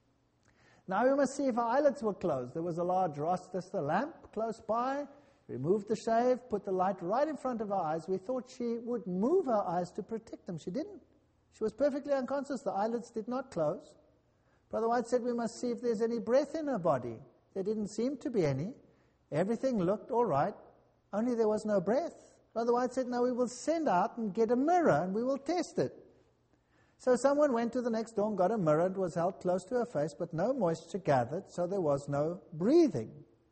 Now we must see if her eyelids were closed. There was a large Rochester lamp close by. Removed the shade, put the light right in front of her eyes. We thought she would move her eyes to protect them. She didn't. She was perfectly unconscious. The eyelids did not close. Brother White said we must see if there's any breath in her body. There didn't seem to be any. Everything looked all right, only there was no breath. Brother White said, no, we will send out and get a mirror and we will test it. So someone went to the next door and got a mirror. It was held close to her face, but no moisture gathered, so there was no breathing.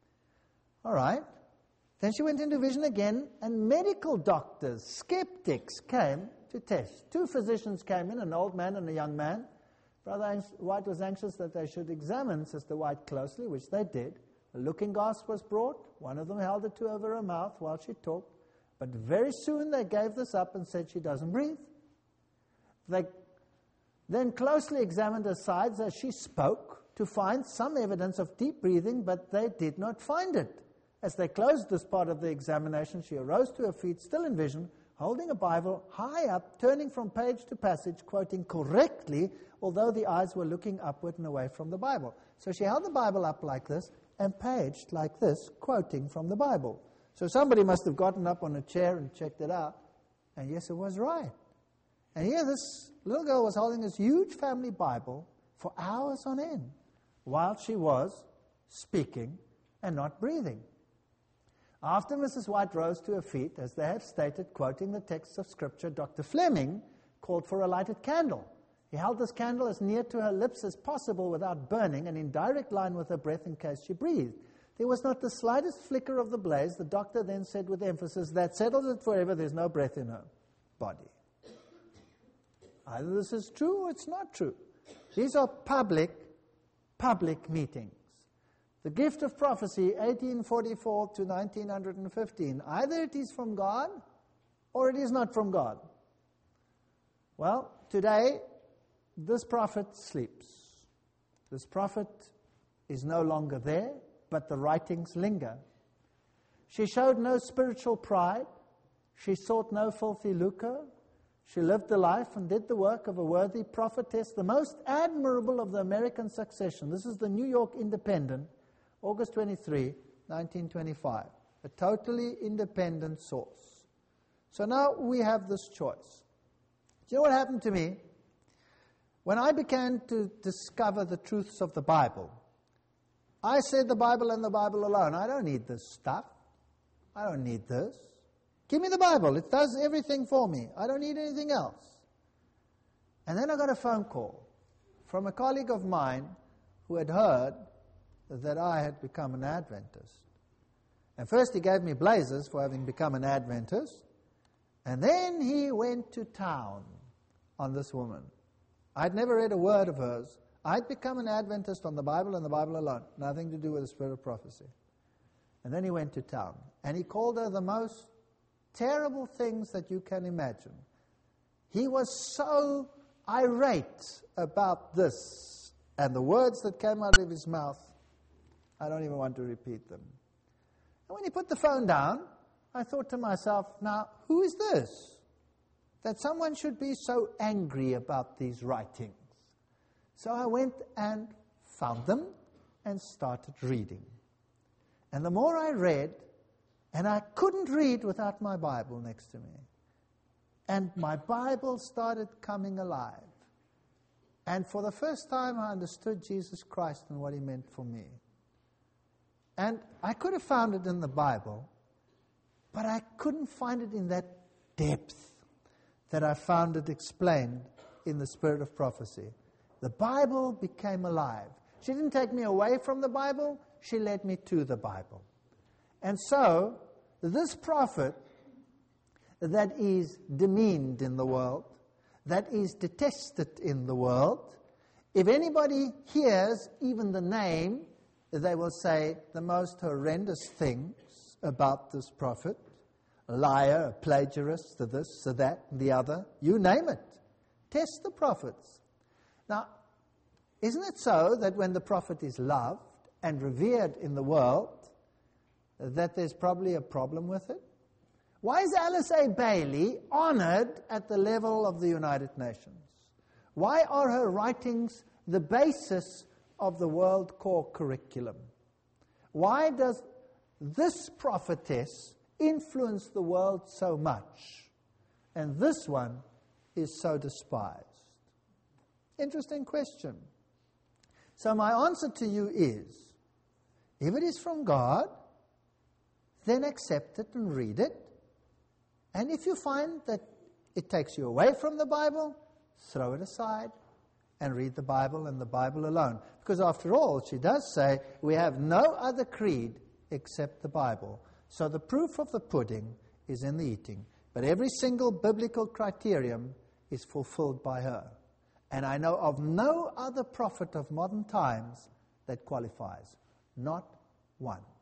All right. Then she went into vision again, and medical doctors, skeptics, came to test. Two physicians came in, an old man and a young man. Brother White was anxious that they should examine Sister White closely, which they did. A looking glass was brought. One of them held it to over her mouth while she talked. But very soon they gave this up and said she doesn't breathe. They then closely examined her sides as she spoke to find some evidence of deep breathing, but they did not find it. As they closed this part of the examination, she arose to her feet, still in vision, holding a Bible high up, turning from page to passage, quoting correctly, although the eyes were looking upward and away from the Bible. So she held the Bible up like this and paged like this, quoting from the Bible. So somebody must have gotten up on a chair and checked it out, and yes, it was right. And here this little girl was holding this huge family Bible for hours on end while she was speaking and not breathing. After Missus White rose to her feet, as they have stated, quoting the texts of Scripture, Doctor Fleming called for a lighted candle. He held this candle as near to her lips as possible without burning and in direct line with her breath in case she breathed. There was not the slightest flicker of the blaze. The doctor then said with emphasis, that settles it forever, there's no breath in her body. Either this is true or it's not true. These are public, public meetings. The gift of prophecy, eighteen forty-four to nineteen fifteen. Either it is from God or it is not from God. Well, today, this prophet sleeps. This prophet is no longer there, but the writings linger. She showed no spiritual pride. She sought no filthy lucre. She lived the life and did the work of a worthy prophetess, the most admirable of the American succession. This is the New York Independent, August twenty-third, nineteen twenty-five. A totally independent source. So now we have this choice. Do you know what happened to me? When I began to discover the truths of the Bible, I said the Bible and the Bible alone. I don't need this stuff. I don't need this. Give me the Bible. It does everything for me. I don't need anything else. And then I got a phone call from a colleague of mine who had heard that I had become an Adventist. And first he gave me blazes for having become an Adventist. And then he went to town on this woman. I'd never read a word of hers. I'd become an Adventist on the Bible and the Bible alone. Nothing to do with the spirit of prophecy. And then he went to town. And he called her the most terrible things that you can imagine. He was so irate about this and the words that came out of his mouth, I don't even want to repeat them. And when he put the phone down, I thought to myself, now, who is this? That someone should be so angry about these writings. So I went and found them and started reading. And the more I read, and I couldn't read without my Bible next to me. And my Bible started coming alive. And for the first time, I understood Jesus Christ and what He meant for me. And I could have found it in the Bible, but I couldn't find it in that depth that I found it explained in the Spirit of Prophecy. The Bible became alive. She didn't take me away from the Bible, she led me to the Bible. And so, this prophet that is demeaned in the world, that is detested in the world, if anybody hears even the name, they will say the most horrendous things about this prophet. A liar, a plagiarist, a this, a that, the other, you name it. Test the prophets. Now, isn't it so that when the prophet is loved and revered in the world, that there's probably a problem with it? Why is Alice A. Bailey honored at the level of the United Nations? Why are her writings the basis of the World Core Curriculum? Why does this prophetess influence the world so much, and this one is so despised? Interesting question. So my answer to you is, if it is from God, then accept it and read it. And if you find that it takes you away from the Bible, throw it aside and read the Bible and the Bible alone. Because after all, she does say, we have no other creed except the Bible. So the proof of the pudding is in the eating. But every single biblical criterion is fulfilled by her. And I know of no other prophet of modern times that qualifies. Not one.